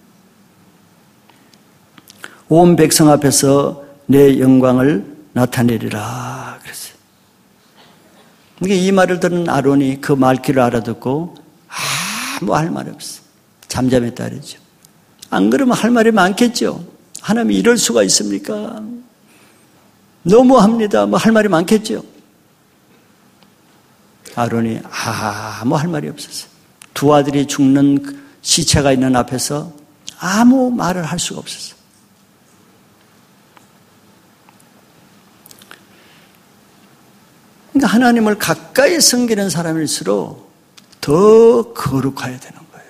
온 백성 앞에서 내 영광을 나타내리라 그랬어요. 이 말을 들은 아론이 그 말귀를 알아듣고 아무 할 말이 없어요. 잠잠했다 그랬죠. 안 그러면 할 말이 많겠죠. 하나님이 이럴 수가 있습니까? 너무합니다. 뭐 할 말이 많겠죠. 아론이 아무 할 말이 없었어요. 두 아들이 죽는 시체가 있는 앞에서 아무 말을 할 수가 없었어요. 그러니까 하나님을 가까이 섬기는 사람일수록 더 거룩해야 되는 거예요.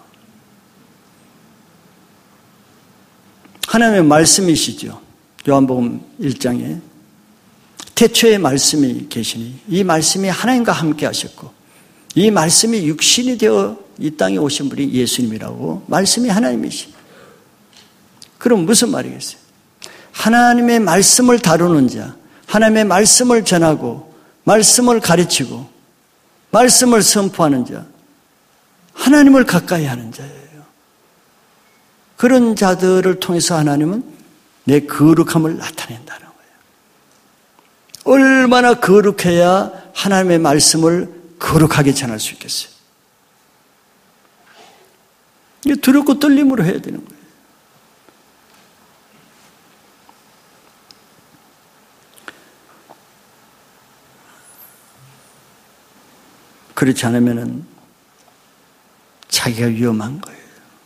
하나님의 말씀이시죠. 요한복음 일 장에 태초에 말씀이 계시니 이 말씀이 하나님과 함께 하셨고 이 말씀이 육신이 되어 이 땅에 오신 분이 예수님이라고 말씀이 하나님이시. 그럼 무슨 말이겠어요? 하나님의 말씀을 다루는 자, 하나님의 말씀을 전하고 말씀을 가르치고 말씀을 선포하는 자, 하나님을 가까이 하는 자예요. 그런 자들을 통해서 하나님은 내 거룩함을 나타낸다는 거예요. 얼마나 거룩해야 하나님의 말씀을 거룩하게 전할 수 있겠어요. 이게 두렵고 떨림으로 해야 되는 거예요. 그렇지 않으면은 자기가 위험한 거예요.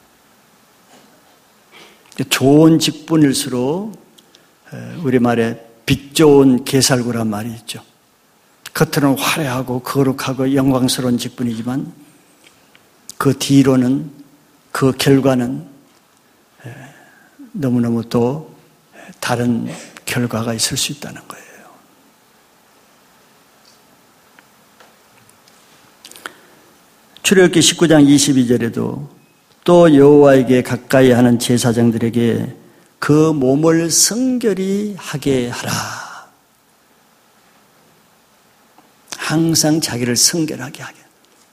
좋은 직분일수록 우리말에 빛 좋은 개살구란 말이 있죠. 겉으로는 화려하고 거룩하고 영광스러운 직분이지만 그 뒤로는 그 결과는 너무너무 또 다른 결과가 있을 수 있다는 거예요. 출애굽기 십구 장 이십이 절에도 또 여호와에게 가까이 하는 제사장들에게 그 몸을 성결히 하게 하라. 항상 자기를 성결하게 하게.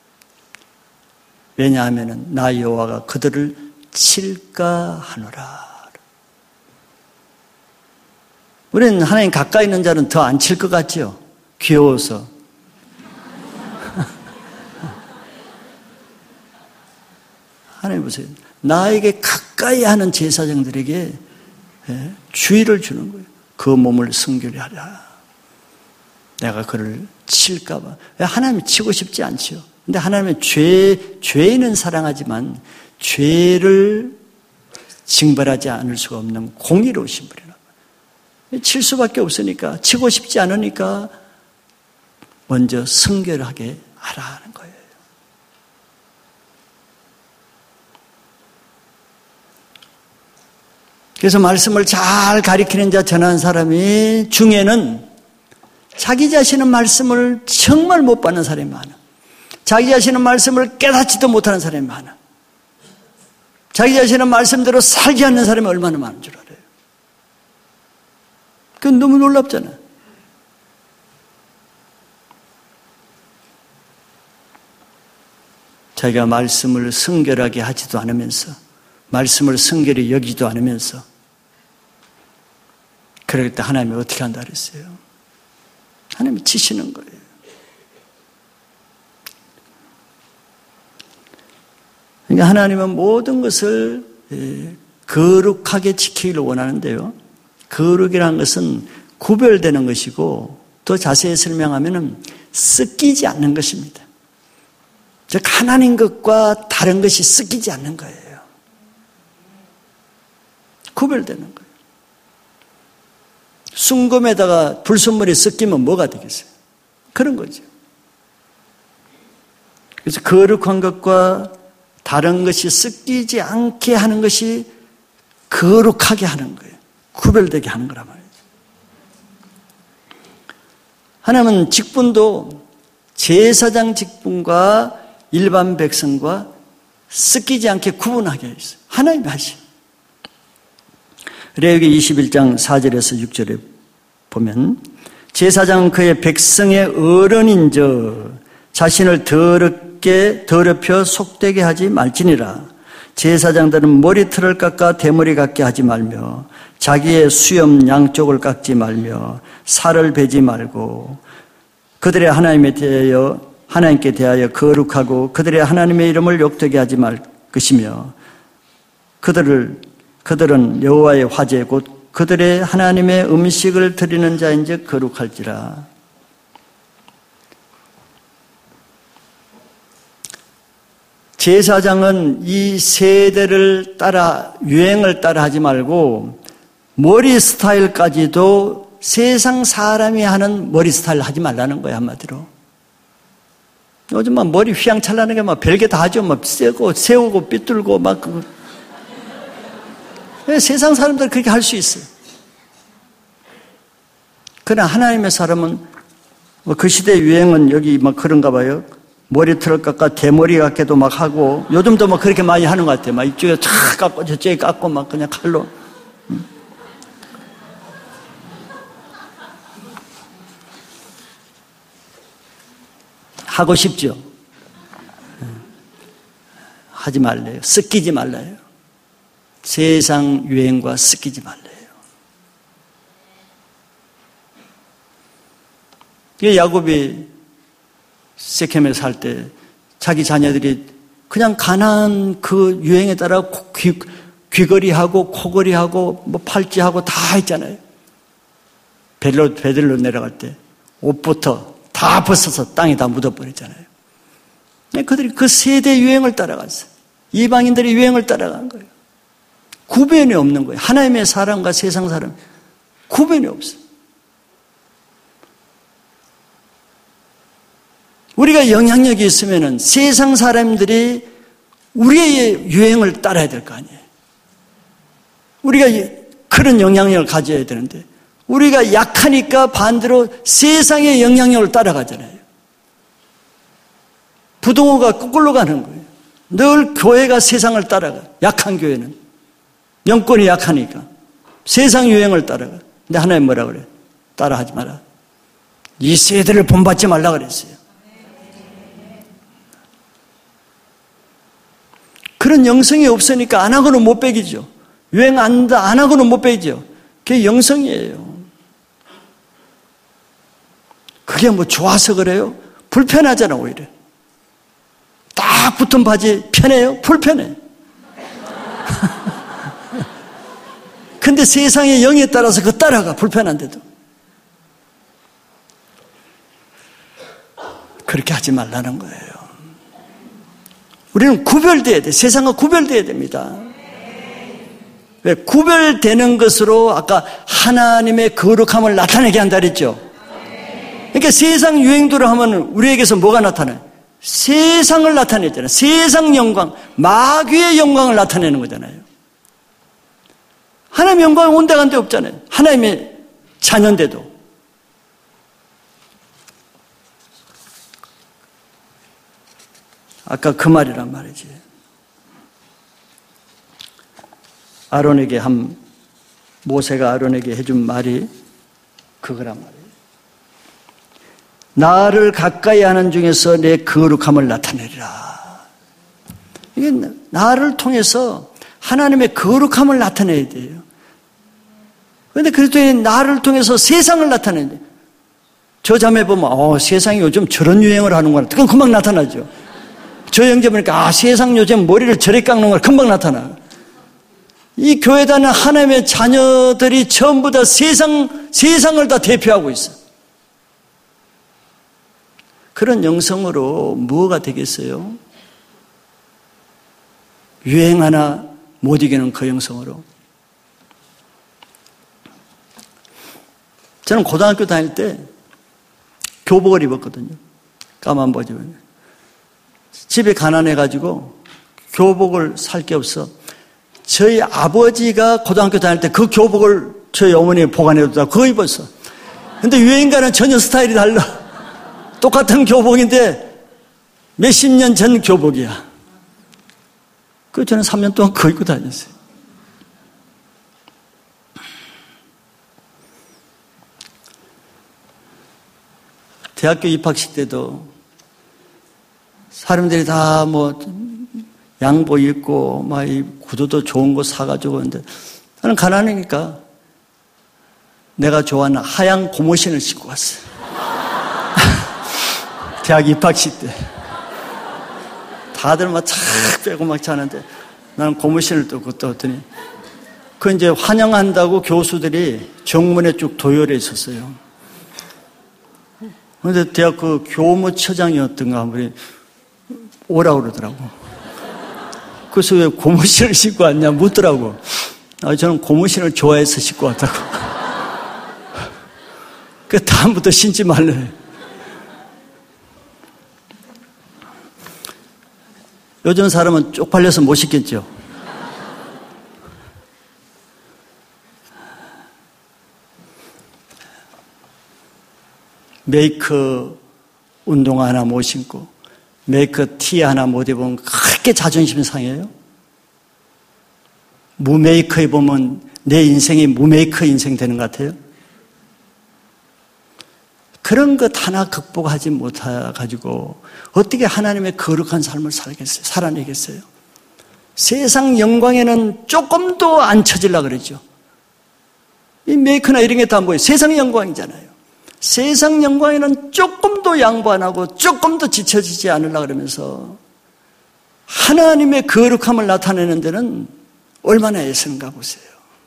왜냐하면 나 여호와가 그들을 칠까 하노라. 우리는 하나님 가까이 있는 자는 더 안 칠 것 같죠? 귀여워서. 하나님 보세요. 나에게 가까이 하는 제사장들에게 주의를 주는 거예요. 그 몸을 성결히 하라. 내가 그를 칠까 봐. 하나님이 치고 싶지 않죠. 근데 하나님은 죄, 죄인은 사랑하지만 죄를 징벌하지 않을 수가 없는 공의로우신 분이라. 칠 수밖에 없으니까, 치고 싶지 않으니까 먼저 성결하게 하라는 거예요. 그래서 말씀을 잘 가리키는 자, 전하는 사람이 중에는 자기 자신은 말씀을 정말 못 받는 사람이 많아. 자기 자신은 말씀을 깨닫지도 못하는 사람이 많아. 자기 자신은 말씀대로 살지 않는 사람이 얼마나 많은 줄 알아요. 그건 너무 놀랍잖아. 자기가 말씀을 성결하게 하지도 않으면서, 말씀을 성결히 여기지도 않으면서, 그럴 때 하나님이 어떻게 한다 그랬어요? 하나님이 치시는 거예요. 그러니까 하나님은 모든 것을 거룩하게 지키기를 원하는데요. 거룩이라는 것은 구별되는 것이고, 더 자세히 설명하면 섞이지 않는 것입니다. 즉 하나님 것과 다른 것이 섞이지 않는 거예요. 구별되는 거예요. 순금에다가 불순물이 섞이면 뭐가 되겠어요? 그런 거죠. 그래서 거룩한 것과 다른 것이 섞이지 않게 하는 것이 거룩하게 하는 거예요. 구별되게 하는 거란 말이죠. 하나님은 직분도 제사장 직분과 일반 백성과 섞이지 않게 구분하게 했어요. 하나님이 하시요. 레위기 이십일 장 사 절에서 육 절에 보면 제사장은 그의 백성의 어른인저 자신을 더럽게 더럽혀 속되게 하지 말지니라. 제사장들은 머리털을 깎아 대머리 같게 하지 말며 자기의 수염 양쪽을 깎지 말며 살을 베지 말고 그들의 하나님에 대하여 하나님께 대하여 거룩하고 그들의 하나님의 이름을 욕되게 하지 말 것이며 그들을 그들은 여호와의 화제 곧 그들의 하나님의 음식을 드리는 자인즉 거룩할지라. 제사장은 이 세대를 따라 유행을 따라 하지 말고 머리 스타일까지도 세상 사람이 하는 머리 스타일 하지 말라는 거야, 한마디로. 요즘 막 머리 휘황찬란하게 게 막 별게 다 하죠. 막 세고 세우고 삐뚤고 막 그. 세상 사람들 그렇게 할 수 있어요. 그러나 하나님의 사람은 그 시대 유행은 여기 막 그런가 봐요. 머리털을 깎아 대머리 같게도 막 하고 요즘도 막 그렇게 많이 하는 것 같아요. 막 이쪽에 탁 깎고 저쪽에 깎고 막 그냥 칼로. 하고 싶죠. 하지 말래요. 섞이지 말래요. 세상 유행과 섞이지 말래요. 야곱이 세켐에 살 때 자기 자녀들이 그냥 가난 그 유행에 따라 귀, 귀걸이하고 코걸이하고 뭐 팔찌하고 다 했잖아요. 배들로, 배들로 내려갈 때 옷부터 다 벗어서 땅에 다 묻어버렸잖아요. 그들이 그 세대 유행을 따라갔어요. 이방인들의 유행을 따라간 거예요. 구별이 없는 거예요. 하나님의 사람과 세상 사람 구별이 없어요. 우리가 영향력이 있으면은 세상 사람들이 우리의 유행을 따라야 될 거 아니에요. 우리가 그런 영향력을 가져야 되는데 우리가 약하니까 반대로 세상의 영향력을 따라가잖아요. 부동호가 거꾸로 가는 거예요. 늘 교회가 세상을 따라가. 약한 교회는 영권이 약하니까 세상 유행을 따라가. 근데 하나님 뭐라 그래요? 따라하지 마라. 이 세대를 본받지 말라 그랬어요. 그런 영성이 없으니까 안 하고는 못 배기죠. 유행 안 한다 안 하고는 못 배기죠. 그게 영성이에요. 그게 뭐 좋아서 그래요? 불편하잖아 오히려. 딱 붙은 바지 편해요? 불편해. 근데 세상의 영에 따라서 그 따라가 불편한데도. 그렇게 하지 말라는 거예요. 우리는 구별돼야 돼. 세상과 구별돼야 됩니다. 왜? 구별되는 것으로 아까 하나님의 거룩함을 나타내게 한다 그랬죠. 그러니까 세상 유행도를 하면 우리에게서 뭐가 나타나요? 세상을 나타내잖아요. 세상 영광, 마귀의 영광을 나타내는 거잖아요. 하나님의 영광이 온데간데 없잖아요. 하나님의 자녀인데도. 아까 그 말이란 말이지. 아론에게 한, 모세가 아론에게 해준 말이 그거란 말이에요. 나를 가까이 하는 중에서 내 거룩함을 나타내리라. 이게 나를 통해서 하나님의 거룩함을 나타내야 돼요. 그런데 그랬더니 나를 통해서 세상을 나타내야 돼요. 저 자매 보면 어, 세상이 요즘 저런 유행을 하는구나. 그건 금방 나타나죠. 저 형제 보니까 아, 세상 요즘 머리를 저리 깎는 거나 금방 나타나. 이 교회다는 하나님의 자녀들이 전부 다 세상, 세상을 다 대표하고 있어. 그런 영성으로 뭐가 되겠어요? 유행 하나 못 이기는 그 영성으로. 저는 고등학교 다닐 때 교복을 입었거든요. 까만 바지. 집에 가난해가지고 교복을 살 게 없어. 저희 아버지가 고등학교 다닐 때 그 교복을 저희 어머니 보관해뒀다고 그거 입었어. 근데 유행과는 전혀 스타일이 달라. 똑같은 교복인데 몇십 년 전 교복이야. 그래서 저는 삼 년 동안 그거 입고 다녔어요. 대학교 입학식 때도 사람들이 다 뭐 양복 입고 막 이 구두도 좋은 거 사가지고 근데 나는 가난하니까 내가 좋아하는 하얀 고무신을 신고 왔어요. 대학 입학식 때 다들 막 착 빼고 막 자는데 나는 고무신을 또 떴더니 그 이제 환영한다고 교수들이 정문에 쭉 도열해 있었어요. 그런데 대학 그 교무처장이었던가 아무리 오라고 그러더라고. 그래서 왜 고무신을 신고 왔냐 묻더라고. 아, 저는 고무신을 좋아해서 신고 왔다고. 그 다음부터 신지 말래. 요즘 사람은 쪽팔려서 못 신겠죠. 메이크 운동화 하나 못 신고 메이크 티 하나 못 입으면 그렇게 자존심 상해요. 무메이크 입으면 내 인생이 무메이크 인생 되는 것 같아요. 그런 것 하나 극복하지 못해가지고 어떻게 하나님의 거룩한 삶을 살겠어요? 살아내겠어요? 세상 영광에는 조금도 안 쳐질라 그러죠. 이 메이크나 이런 게 다 뭐예요? 세상 영광이잖아요. 세상 영광에는 조금도 양보 안 하고 조금도 지쳐지지 않으려고 그러면서 하나님의 거룩함을 나타내는 데는 얼마나 애쓰는가 보세요.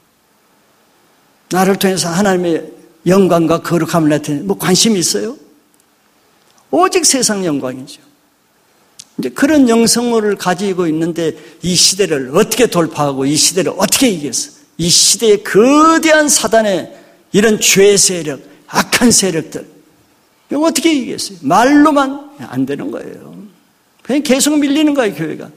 나를 통해서 하나님의 영광과 거룩함을 나타내는 뭐 관심이 있어요? 오직 세상 영광이죠. 이제 그런 영성을 가지고 있는데 이 시대를 어떻게 돌파하고 이 시대를 어떻게 이겼어? 이 시대의 거대한 사단의 이런 죄 세력, 악한 세력들 이거 어떻게 이기겠어요? 말로만 안 되는 거예요. 그냥 계속 밀리는 거예요, 교회가.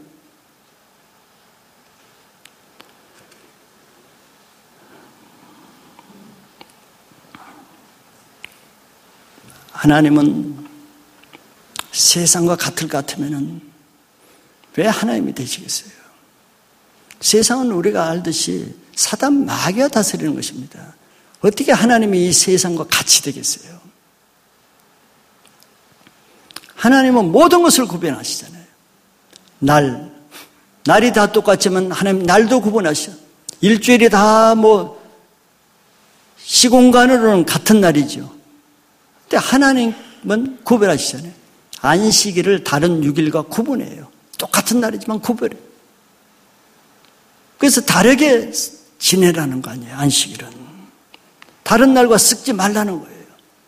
하나님은 세상과 같을 것 같으면 왜 하나님이 되시겠어요? 세상은 우리가 알듯이 사단 마귀가 다스리는 것입니다. 어떻게 하나님이 이 세상과 같이 되겠어요? 하나님은 모든 것을 구별하시잖아요. 날, 날이 다 똑같지만 하나님 날도 구분하셔. 일주일이 다 뭐 시공간으로는 같은 날이죠. 근데 하나님은 구별하시잖아요. 안식일을 다른 육 일과 구분해요. 똑같은 날이지만 구별해요. 그래서 다르게 지내라는 거 아니에요, 안식일은. 다른 날과 섞지 말라는 거예요.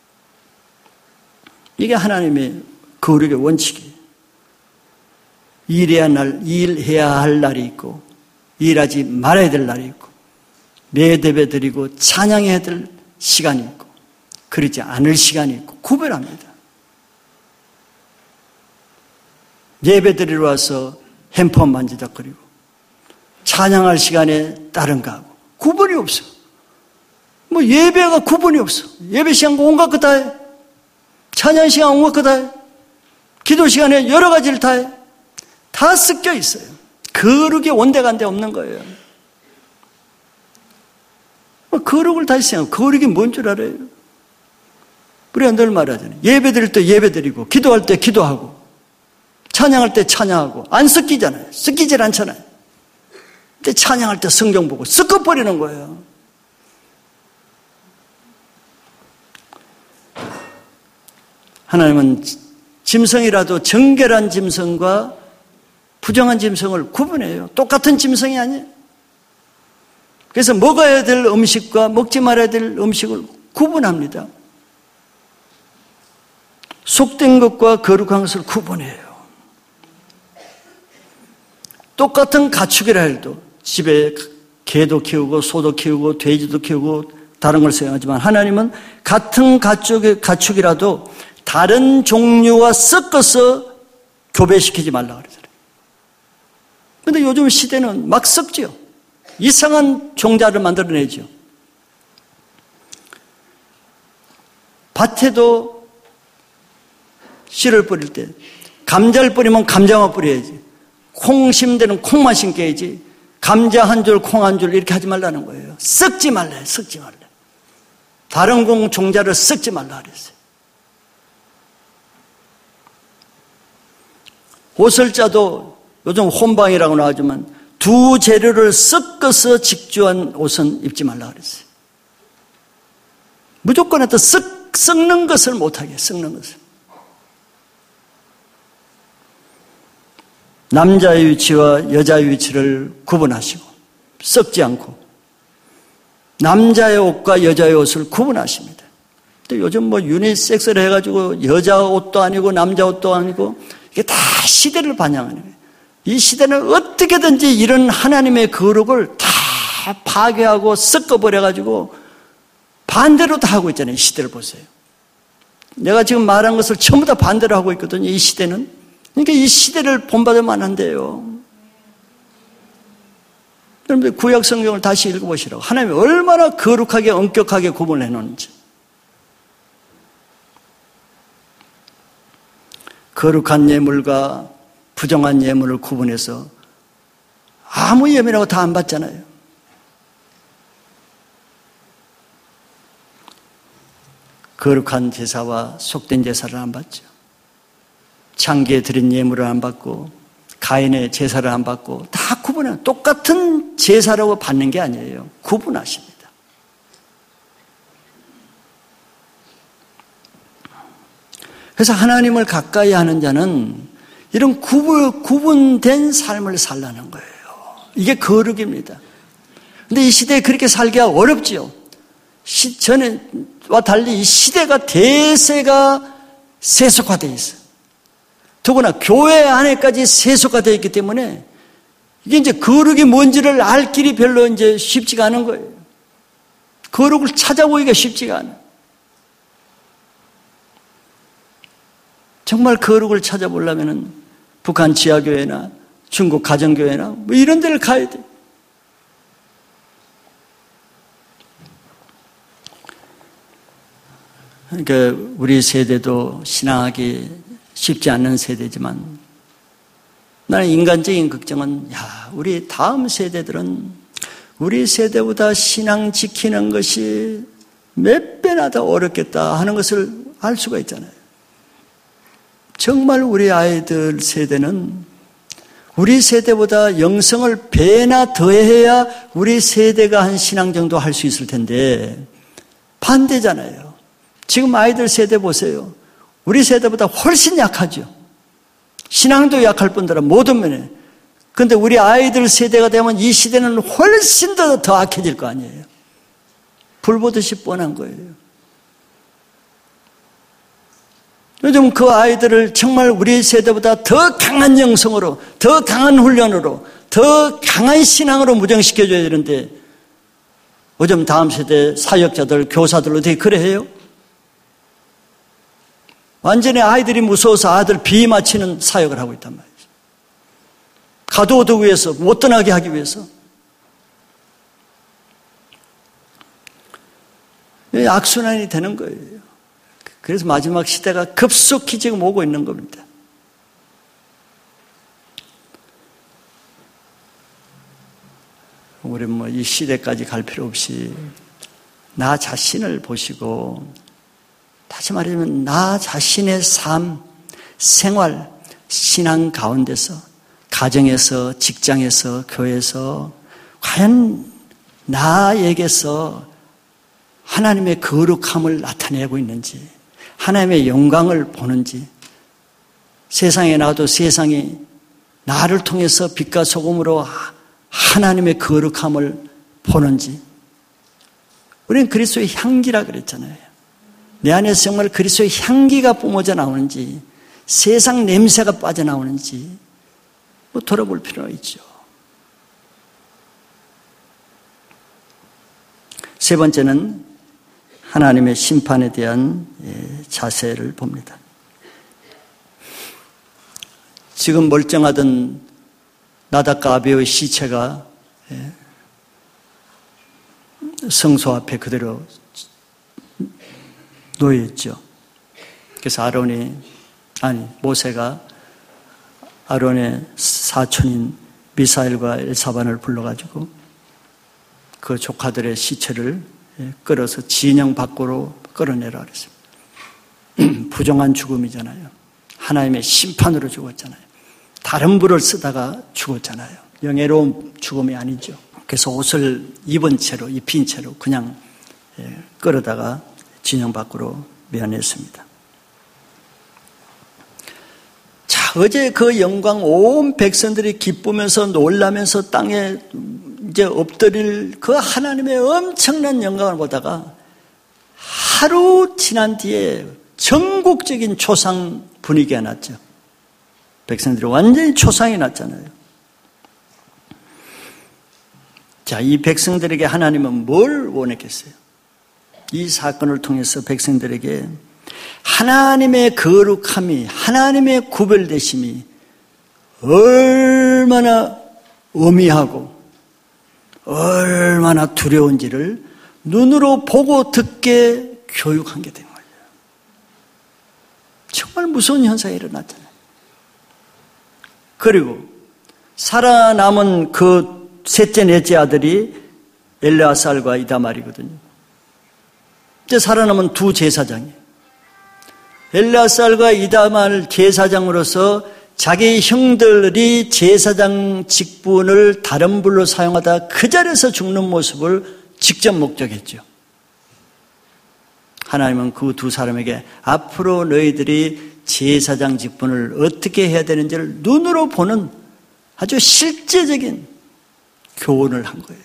이게 하나님의 거룩의 원칙이에요. 일해야 날, 일해야 할 날이 있고, 일하지 말아야 될 날이 있고, 매대배 드리고 찬양해야 될 시간이 있고, 그러지 않을 시간이 있고, 구별합니다. 예배 드리러 와서 핸폰 만지작거리고, 찬양할 시간에 다른 거 하고, 구분이 없어. 뭐 예배가 구분이 없어. 예배 시간 온갖 거 다 해. 찬양 시간 온갖 거 다 해. 기도 시간에 여러 가지를 다 해. 다 섞여 있어요. 거룩이 온데간데 없는 거예요. 거룩을 다시 생각하고, 거룩이 뭔 줄 알아요? 우리가 늘 말하잖아요. 예배 드릴 때 예배 드리고, 기도할 때 기도하고, 찬양할 때 찬양하고, 안 섞이잖아요. 섞이질 않잖아요. 근데 찬양할 때 성경 보고 섞어버리는 거예요. 하나님은 짐승이라도 정결한 짐승과 부정한 짐승을 구분해요. 똑같은 짐승이 아니에요. 그래서 먹어야 될 음식과 먹지 말아야 될 음식을 구분합니다. 속된 것과 거룩한 것을 구분해요. 똑같은 가축이라 해도 집에 개도 키우고 소도 키우고 돼지도 키우고 다른 걸 사용하지만 하나님은 같은 가축, 가축이라도 다른 종류와 섞어서 교배시키지 말라 그러잖아요. 그런데 요즘 시대는 막 섞지요. 이상한 종자를 만들어내죠. 밭에도 씨를 뿌릴 때 감자를 뿌리면 감자만 뿌려야지. 콩 심을 때는 콩만 심겨야지. 감자 한 줄, 콩 한 줄 이렇게 하지 말라는 거예요. 섞지 말래, 섞지 말래. 다른 공 종자를 섞지 말라 그랬어요. 옷을 짜도 요즘 혼방이라고 나오지만 두 재료를 섞어서 직조한 옷은 입지 말라 그랬어요. 무조건 하여튼 섞, 섞는 것을 못하게, 섞는 것을. 남자의 위치와 여자의 위치를 구분하시고 섞지 않고 남자의 옷과 여자의 옷을 구분하십니다. 근데 요즘 뭐 유니섹스를 해가지고 여자 옷도 아니고 남자 옷도 아니고 이게 다 시대를 반영하는 거예요. 이 시대는 어떻게든지 이런 하나님의 거룩을 다 파괴하고 섞어버려가지고 반대로 다 하고 있잖아요. 이 시대를 보세요. 내가 지금 말한 것을 전부 다 반대로 하고 있거든요. 이 시대는. 그러니까 이 시대를 본받으면 안 돼요. 여러분들 구약 성경을 다시 읽어보시라고. 하나님이 얼마나 거룩하게 엄격하게 구분해 놓는지. 거룩한 예물과 부정한 예물을 구분해서 아무 예물이라고 다 안 받잖아요. 거룩한 제사와 속된 제사를 안 받죠. 창기에 드린 예물을 안 받고 가인의 제사를 안 받고 다 구분해요. 똑같은 제사라고 받는 게 아니에요. 구분하십니다. 그래서 하나님을 가까이 하는 자는 이런 구분, 구분된 삶을 살라는 거예요. 이게 거룩입니다. 근데 이 시대에 그렇게 살기가 어렵지요. 시, 전에와 달리 이 시대가 대세가 세속화되어 있어요. 더구나 교회 안에까지 세속화되어 있기 때문에 이게 이제 거룩이 뭔지를 알 길이 별로 이제 쉽지가 않은 거예요. 거룩을 찾아보기가 쉽지가 않아요. 정말 거룩을 찾아보려면은 북한 지하교회나 중국 가정교회나 뭐 이런 데를 가야 돼요. 그러니까 우리 세대도 신앙하기 쉽지 않는 세대지만 나는 인간적인 걱정은 야, 우리 다음 세대들은 우리 세대보다 신앙 지키는 것이 몇 배나 더 어렵겠다 하는 것을 알 수가 있잖아요. 정말 우리 아이들 세대는 우리 세대보다 영성을 배나 더해야 우리 세대가 한 신앙 정도 할 수 있을 텐데 반대잖아요. 지금 아이들 세대 보세요. 우리 세대보다 훨씬 약하죠. 신앙도 약할 뿐더러 모든 면에. 그런데 우리 아이들 세대가 되면 이 시대는 훨씬 더, 더 악해질 거 아니에요. 불 보듯이 뻔한 거예요. 요즘 그 아이들을 정말 우리 세대보다 더 강한 영성으로, 더 강한 훈련으로, 더 강한 신앙으로 무정시켜줘야 되는데 요즘 다음 세대 사역자들, 교사들 어떻게 그래 해요? 완전히 아이들이 무서워서 아들 비위 맞히는 사역을 하고 있단 말이죠. 가둬두기 위해서, 못 떠나게 하기 위해서. 악순환이 되는 거예요. 그래서 마지막 시대가 급속히 지금 오고 있는 겁니다. 우리 뭐 이 시대까지 갈 필요 없이 나 자신을 보시고 다시 말하면 나 자신의 삶, 생활, 신앙 가운데서 가정에서, 직장에서, 교회에서 과연 나에게서 하나님의 거룩함을 나타내고 있는지, 하나님의 영광을 보는지, 세상에 나와도 세상이 나를 통해서 빛과 소금으로 하나님의 거룩함을 보는지. 우리는 그리스도의 향기라 그랬잖아요. 내 안에서 정말 그리스도의 향기가 뿜어져 나오는지, 세상 냄새가 빠져나오는지 뭐 돌아볼 필요가 있죠. 세 번째는 하나님의 심판에 대한 자세를 봅니다. 지금 멀쩡하던 나답과 아비후의 시체가 성소 앞에 그대로 놓여있죠. 그래서 아론이, 아니, 모세가 아론의 사촌인 미사엘과 엘사반을 불러가지고 그 조카들의 시체를 끌어서 진영 밖으로 끌어내라 그랬습니다. 부정한 죽음이잖아요. 하나님의 심판으로 죽었잖아요. 다른 불을 쓰다가 죽었잖아요. 영예로운 죽음이 아니죠. 그래서 옷을 입은 채로, 입힌 채로 그냥 끌어다가 진영 밖으로 면했습니다. 자, 어제 그 영광 온 백성들이 기쁘면서 놀라면서 땅에 이제 엎드릴 그 하나님의 엄청난 영광을 보다가 하루 지난 뒤에 전국적인 초상 분위기가 났죠. 백성들이 완전히 초상이 났잖아요. 자, 이 백성들에게 하나님은 뭘 원했겠어요? 이 사건을 통해서 백성들에게 하나님의 거룩함이, 하나님의 구별되심이 얼마나 엄미하고 얼마나 두려운지를 눈으로 보고 듣게 교육한 게 된 거예요. 정말 무서운 현상이 일어났잖아요. 그리고 살아남은 그 셋째, 넷째 아들이 엘르아살과 이다말이거든요. 이제 살아남은 두 제사장이에요. 엘르아살과 이다말 제사장으로서 자기 형들이 제사장 직분을 다른 불로 사용하다 그 자리에서 죽는 모습을 직접 목격했죠. 하나님은 그 두 사람에게 앞으로 너희들이 제사장 직분을 어떻게 해야 되는지를 눈으로 보는 아주 실제적인 교훈을 한 거예요.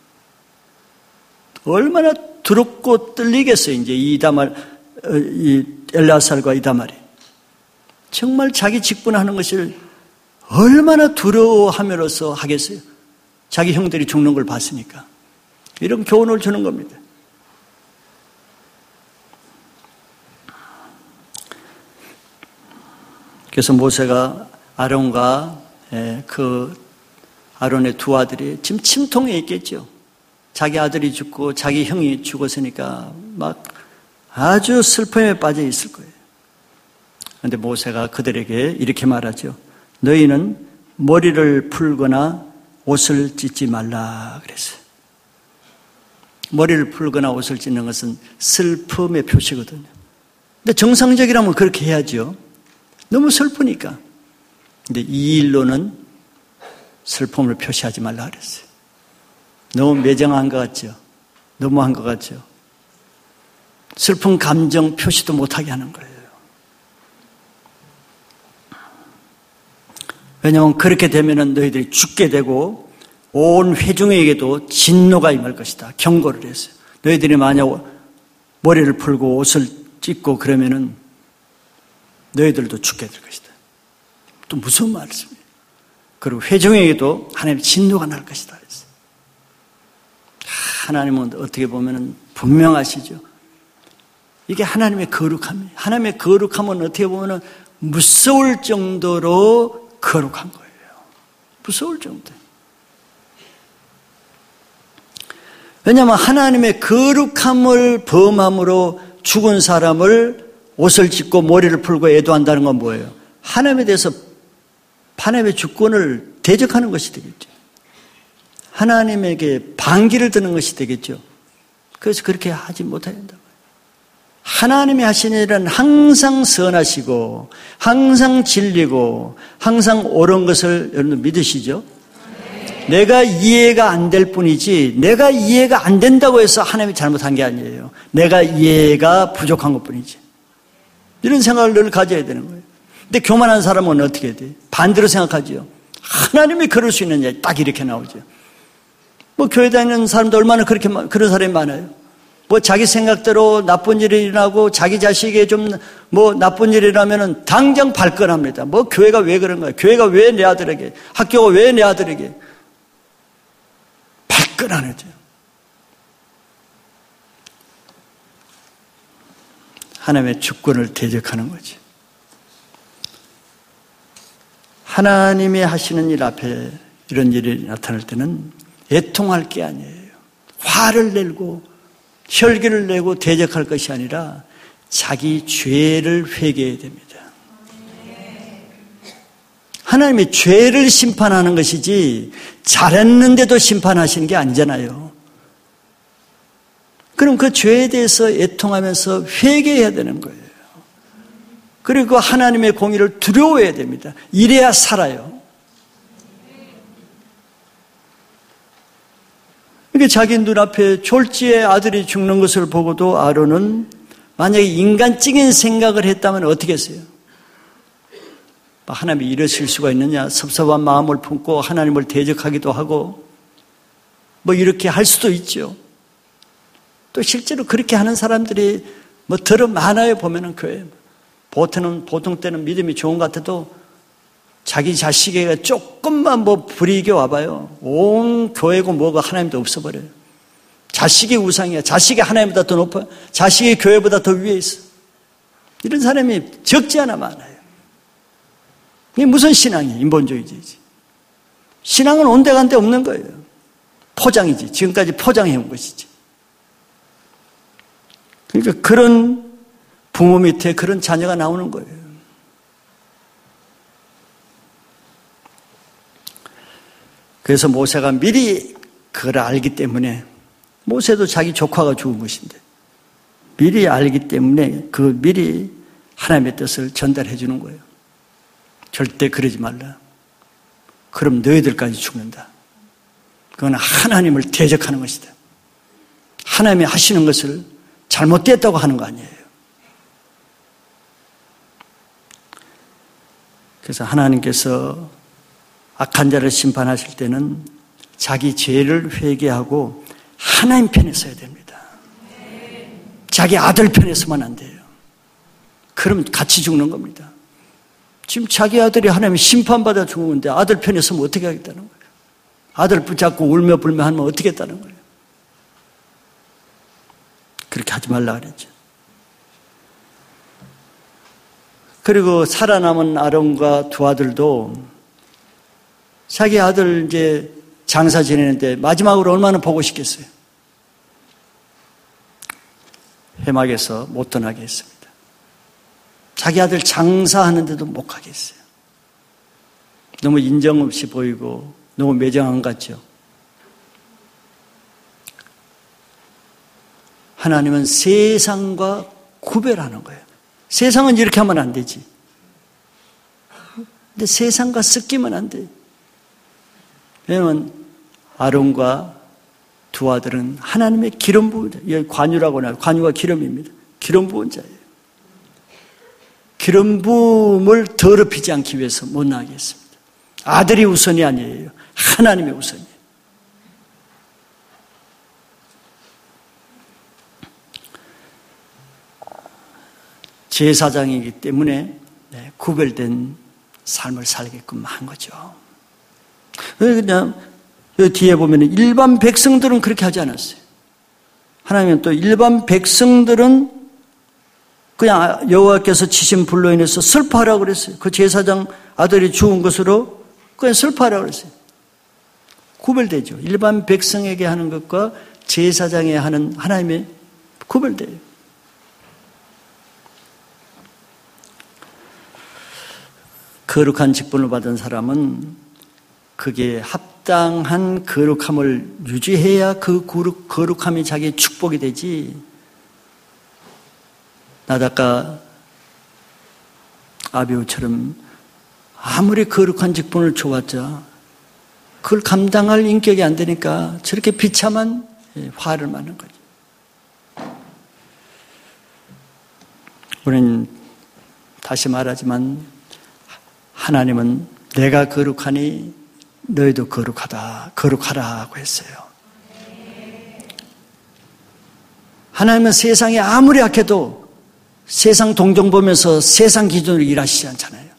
얼마나 두렵고 떨리겠어요. 이제 이다말, 이 엘르아살과 이다말이 정말 자기 직분하는 것을 얼마나 두려워하면서 하겠어요. 자기 형들이 죽는 걸 봤으니까. 이런 교훈을 주는 겁니다. 그래서 모세가 아론과 그 아론의 두 아들이 지금 침통해 있겠죠. 자기 아들이 죽고 자기 형이 죽었으니까 막 아주 슬픔에 빠져 있을 거예요. 그런데 모세가 그들에게 이렇게 말하죠. 너희는 머리를 풀거나 옷을 찢지 말라 그랬어요. 머리를 풀거나 옷을 찢는 것은 슬픔의 표시거든요. 근데 정상적이라면 그렇게 해야죠. 너무 슬프니까. 근데 이 일로는 슬픔을 표시하지 말라 그랬어요. 너무 매정한 것 같죠? 너무한 것 같죠? 슬픈 감정 표시도 못하게 하는 거예요. 왜냐하면 그렇게 되면 너희들이 죽게 되고 온 회중에게도 진노가 임할 것이다. 경고를 했어요. 너희들이 만약 머리를 풀고 옷을 찢고 그러면은 너희들도 죽게 될 것이다. 또 무슨 말씀이에요? 그리고 회중에게도 하나님의 진노가 날 것이다. 하나님은 어떻게 보면 분명하시죠. 이게 하나님의 거룩함이에요. 하나님의 거룩함은 어떻게 보면 무서울 정도로 거룩한 거예요. 무서울 정도. 왜냐하면 하나님의 거룩함을 범함으로 죽은 사람을 옷을 찢고 머리를 풀고 애도한다는 건 뭐예요? 하나님에 대해서 하나님의 주권을 대적하는 것이 되겠죠. 하나님에게 반기를 드는 것이 되겠죠. 그래서 그렇게 하지 못해야 된다고요. 하나님이 하시는 일은 항상 선하시고 항상 진리고 항상 옳은 것을 여러분 믿으시죠? 네. 내가 이해가 안 될 뿐이지 내가 이해가 안 된다고 해서 하나님이 잘못한 게 아니에요. 내가 이해가 부족한 것뿐이지. 이런 생각을 늘 가져야 되는 거예요. 근데 교만한 사람은 어떻게 돼? 반대로 생각하죠. 하나님이 그럴 수 있느냐 딱 이렇게 나오죠. 뭐 교회 다니는 사람도 얼마나 그렇게 그런 사람이 많아요. 뭐 자기 생각대로 나쁜 일이 일어나고 자기 자식에게 좀 뭐 나쁜 일이 일어나면은 당장 발끈합니다. 뭐 교회가 왜 그런 거야? 교회가 왜 내 아들에게, 학교가 왜 내 아들에게 발끈하죠. 하나님의 주권을 대적하는 거지. 하나님이 하시는 일 앞에 이런 일이 나타날 때는 애통할 게 아니에요. 화를 내고 혈기를 내고 대적할 것이 아니라 자기 죄를 회개해야 됩니다. 하나님이 죄를 심판하는 것이지 잘했는데도 심판하시는 게 아니잖아요. 그럼 그 죄에 대해서 애통하면서 회개해야 되는 거예요. 그리고 하나님의 공의를 두려워해야 됩니다. 이래야 살아요. 그러니까 자기 눈앞에 졸지의 아들이 죽는 것을 보고도 아론은 만약에 인간적인 생각을 했다면 어떻게 했어요? 하나님이 이러실 수가 있느냐? 섭섭한 마음을 품고 하나님을 대적하기도 하고 뭐 이렇게 할 수도 있죠. 또 실제로 그렇게 하는 사람들이 뭐 더러 많아요. 보면은 교회 보통은 보통 때는 믿음이 좋은 것 같아도 자기 자식에게 조금만 뭐 불이익이 와봐요. 온 교회고 뭐가 하나님도 없어버려요. 자식이 우상이야. 자식이 하나님보다 더 높아요. 자식이 교회보다 더 위에 있어. 이런 사람이 적지 않아 많아요. 이게 무슨 신앙이에요? 인본주의지. 신앙은 온데간데 없는 거예요. 포장이지. 지금까지 포장해온 것이지. 그러니까 그런 부모 밑에 그런 자녀가 나오는 거예요. 그래서 모세가 미리 그걸 알기 때문에 모세도 자기 조카가 죽은 것인데 미리 알기 때문에 그 미리 하나님의 뜻을 전달해 주는 거예요. 절대 그러지 말라. 그럼 너희들까지 죽는다. 그건 하나님을 대적하는 것이다. 하나님이 하시는 것을 잘못됐다고 하는 거 아니에요. 그래서 하나님께서 악한 자를 심판하실 때는 자기 죄를 회개하고 하나님 편에 서야 됩니다. 자기 아들 편에 서면 안 돼요. 그럼 같이 죽는 겁니다. 지금 자기 아들이 하나님의 심판받아 죽는데 아들 편에 서면 어떻게 하겠다는 거예요? 아들 붙잡고 울며 불며 하면 어떻게 했다는 거예요? 그렇게 하지 말라 그랬죠. 그리고 살아남은 아론과 두 아들도 자기 아들 이제 장사 지내는데 마지막으로 얼마나 보고 싶겠어요? 회막에서 못 떠나게 했습니다. 자기 아들 장사하는데도 못 가게 했어요. 너무 인정 없이 보이고 너무 매정한 것 같죠? 하나님은 세상과 구별하는 거예요. 세상은 이렇게 하면 안 되지. 근데 세상과 섞이면 안 돼요. 왜냐하면 아론과 두 아들은 하나님의 기름 부은 자, 관유라고 하나요. 관유가 기름입니다. 기름 부은 자예요. 기름 부음을 더럽히지 않기 위해서 못 나가게 했습니다. 아들이 우선이 아니에요. 하나님의 우선이에요. 제사장이기 때문에 구별된 삶을 살게끔 한 거죠. 그냥 여기 뒤에 보면 일반 백성들은 그렇게 하지 않았어요. 하나님은 또 일반 백성들은 그냥 여호와께서 치신 불로 인해서 슬퍼하라고 그랬어요. 그 제사장 아들이 죽은 것으로 그냥 슬퍼하라고 그랬어요. 구별되죠. 일반 백성에게 하는 것과 제사장에 하는 하나님의 구별돼요. 거룩한 직분을 받은 사람은 그게 합당한 거룩함을 유지해야 그 거룩함이 자기의 축복이 되지. 나닷과 아비후처럼 아무리 거룩한 직분을 줘봤자 그걸 감당할 인격이 안 되니까 저렇게 비참한 화를 맞는 거죠. 우리는 다시 말하지만 하나님은 내가 거룩하니 너희도 거룩하다, 거룩하라고 했어요. 하나님은 세상이 아무리 악해도 세상 동정 보면서 세상 기준으로 일하시지 않잖아요.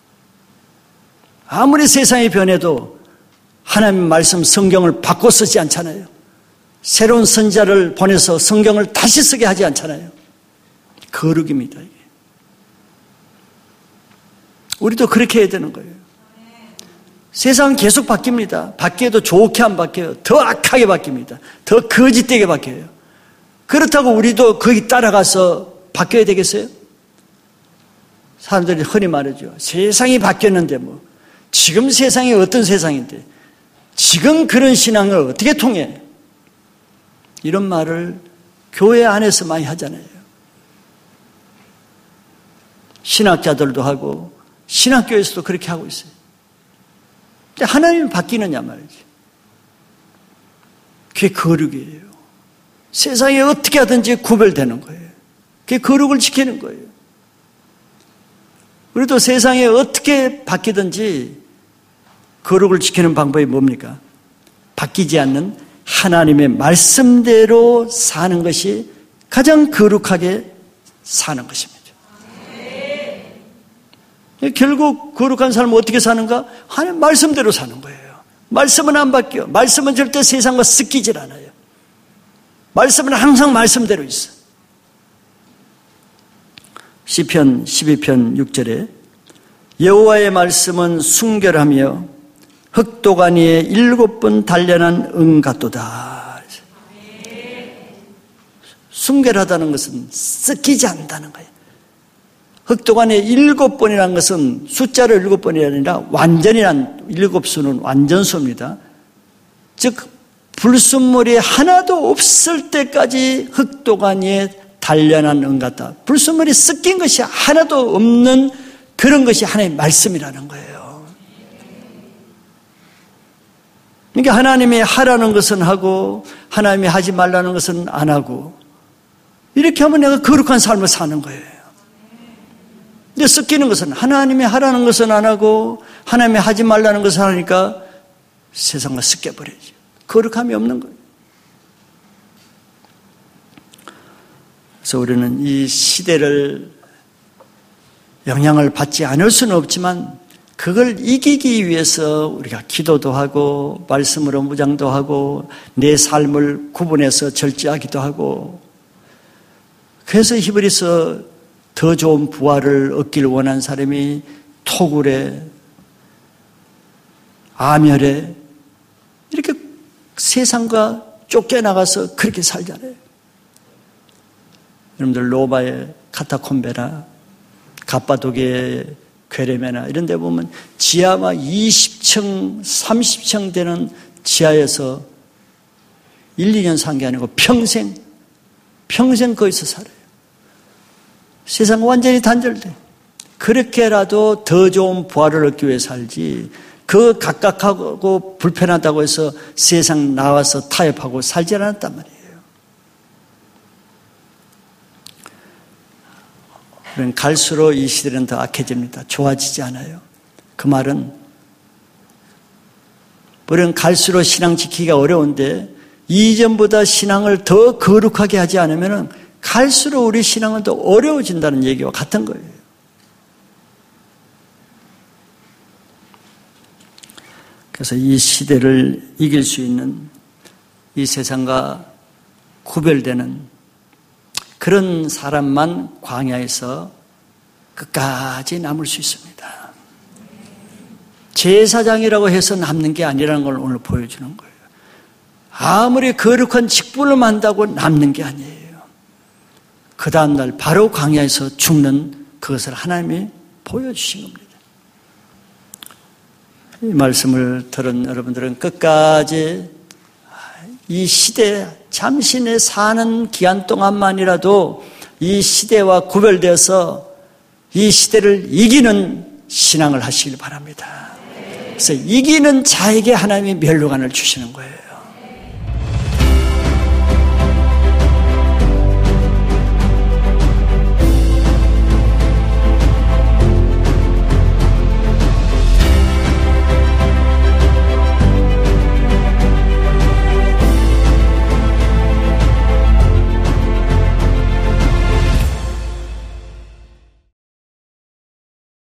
아무리 세상이 변해도 하나님 말씀 성경을 바꿔 쓰지 않잖아요. 새로운 선지자를 보내서 성경을 다시 쓰게 하지 않잖아요. 거룩입니다. 이게. 우리도 그렇게 해야 되는 거예요. 세상은 계속 바뀝니다. 바뀌어도 좋게 안 바뀌어요. 더 악하게 바뀝니다. 더 거짓되게 바뀌어요. 그렇다고 우리도 거기 따라가서 바뀌어야 되겠어요? 사람들이 흔히 말하죠. 세상이 바뀌었는데 뭐 지금 세상이 어떤 세상인데 지금 그런 신앙을 어떻게 통해? 이런 말을 교회 안에서 많이 하잖아요. 신학자들도 하고 신학교에서도 그렇게 하고 있어요. 근데 하나님은 바뀌느냐 말이지. 그게 거룩이에요. 세상에 어떻게 하든지 구별되는 거예요. 그게 거룩을 지키는 거예요. 우리도 세상에 어떻게 바뀌든지 거룩을 지키는 방법이 뭡니까? 바뀌지 않는 하나님의 말씀대로 사는 것이 가장 거룩하게 사는 것입니다. 결국 거룩한 삶을 어떻게 사는가? 하나님 말씀대로 사는 거예요. 말씀은 안 바뀌어. 말씀은 절대 세상과 섞이질 않아요. 말씀은 항상 말씀대로 있어. 시편 십이 편 육 절에 여호와의 말씀은 순결하며 흑도간 위에 일곱 번 단련한 은 같도다. 순결하다는 것은 섞이지 않는다는 거예요. 흑도간에 일곱 번이라는 것은 숫자로 일곱 번이 아니라 완전이란 일곱 수는 완전수입니다. 즉 불순물이 하나도 없을 때까지 흑도간 위에 단련한 은 같다. 불순물이 섞인 것이 하나도 없는 그런 것이 하나님의 말씀이라는 거예요. 그러니까 하나님이 하라는 것은 하고 하나님이 하지 말라는 것은 안 하고 이렇게 하면 내가 거룩한 삶을 사는 거예요. 근데 섞이는 것은 하나님이 하라는 것은 안 하고 하나님이 하지 말라는 것을 하니까 세상과 섞여버리죠. 거룩함이 없는 거예요. 그래서 우리는 이 시대를 영향을 받지 않을 수는 없지만 그걸 이기기 위해서 우리가 기도도 하고 말씀으로 무장도 하고 내 삶을 구분해서 절제하기도 하고, 그래서 히브리서 더 좋은 부활을 얻기를 원한 사람이 토굴에 암혈에 이렇게 세상과 쫓겨나가서 그렇게 살잖아요. 여러분들 로마의 카타콤베나 갑바도기의 괴레메나 이런 데 보면 지하가 이십 층, 삼십 층 되는 지하에서 일, 이 년 산 게 아니고 평생, 평생 거기서 살아요. 세상 완전히 단절돼. 그렇게라도 더 좋은 부활을 얻기 위해 살지, 그 각각하고 불편하다고 해서 세상 나와서 타협하고 살지 않았단 말이에요. 갈수록 이 시대는 더 악해집니다. 좋아지지 않아요. 그 말은 우리는 갈수록 신앙 지키기가 어려운데 이전보다 신앙을 더 거룩하게 하지 않으면 갈수록 우리 신앙은 더 어려워진다는 얘기와 같은 거예요. 그래서 이 시대를 이길 수 있는, 이 세상과 구별되는 그런 사람만 광야에서 끝까지 남을 수 있습니다. 제사장이라고 해서 남는 게 아니라는 걸 오늘 보여주는 거예요. 아무리 거룩한 직분을 만다고 남는 게 아니에요. 그 다음날 바로 광야에서 죽는 그것을 하나님이 보여주신 겁니다. 이 말씀을 들은 여러분들은 끝까지 이 시대, 잠시 내 사는 기간 동안만이라도 이 시대와 구별되어서 이 시대를 이기는 신앙을 하시길 바랍니다. 그래서 이기는 자에게 하나님이 멸류관을 주시는 거예요.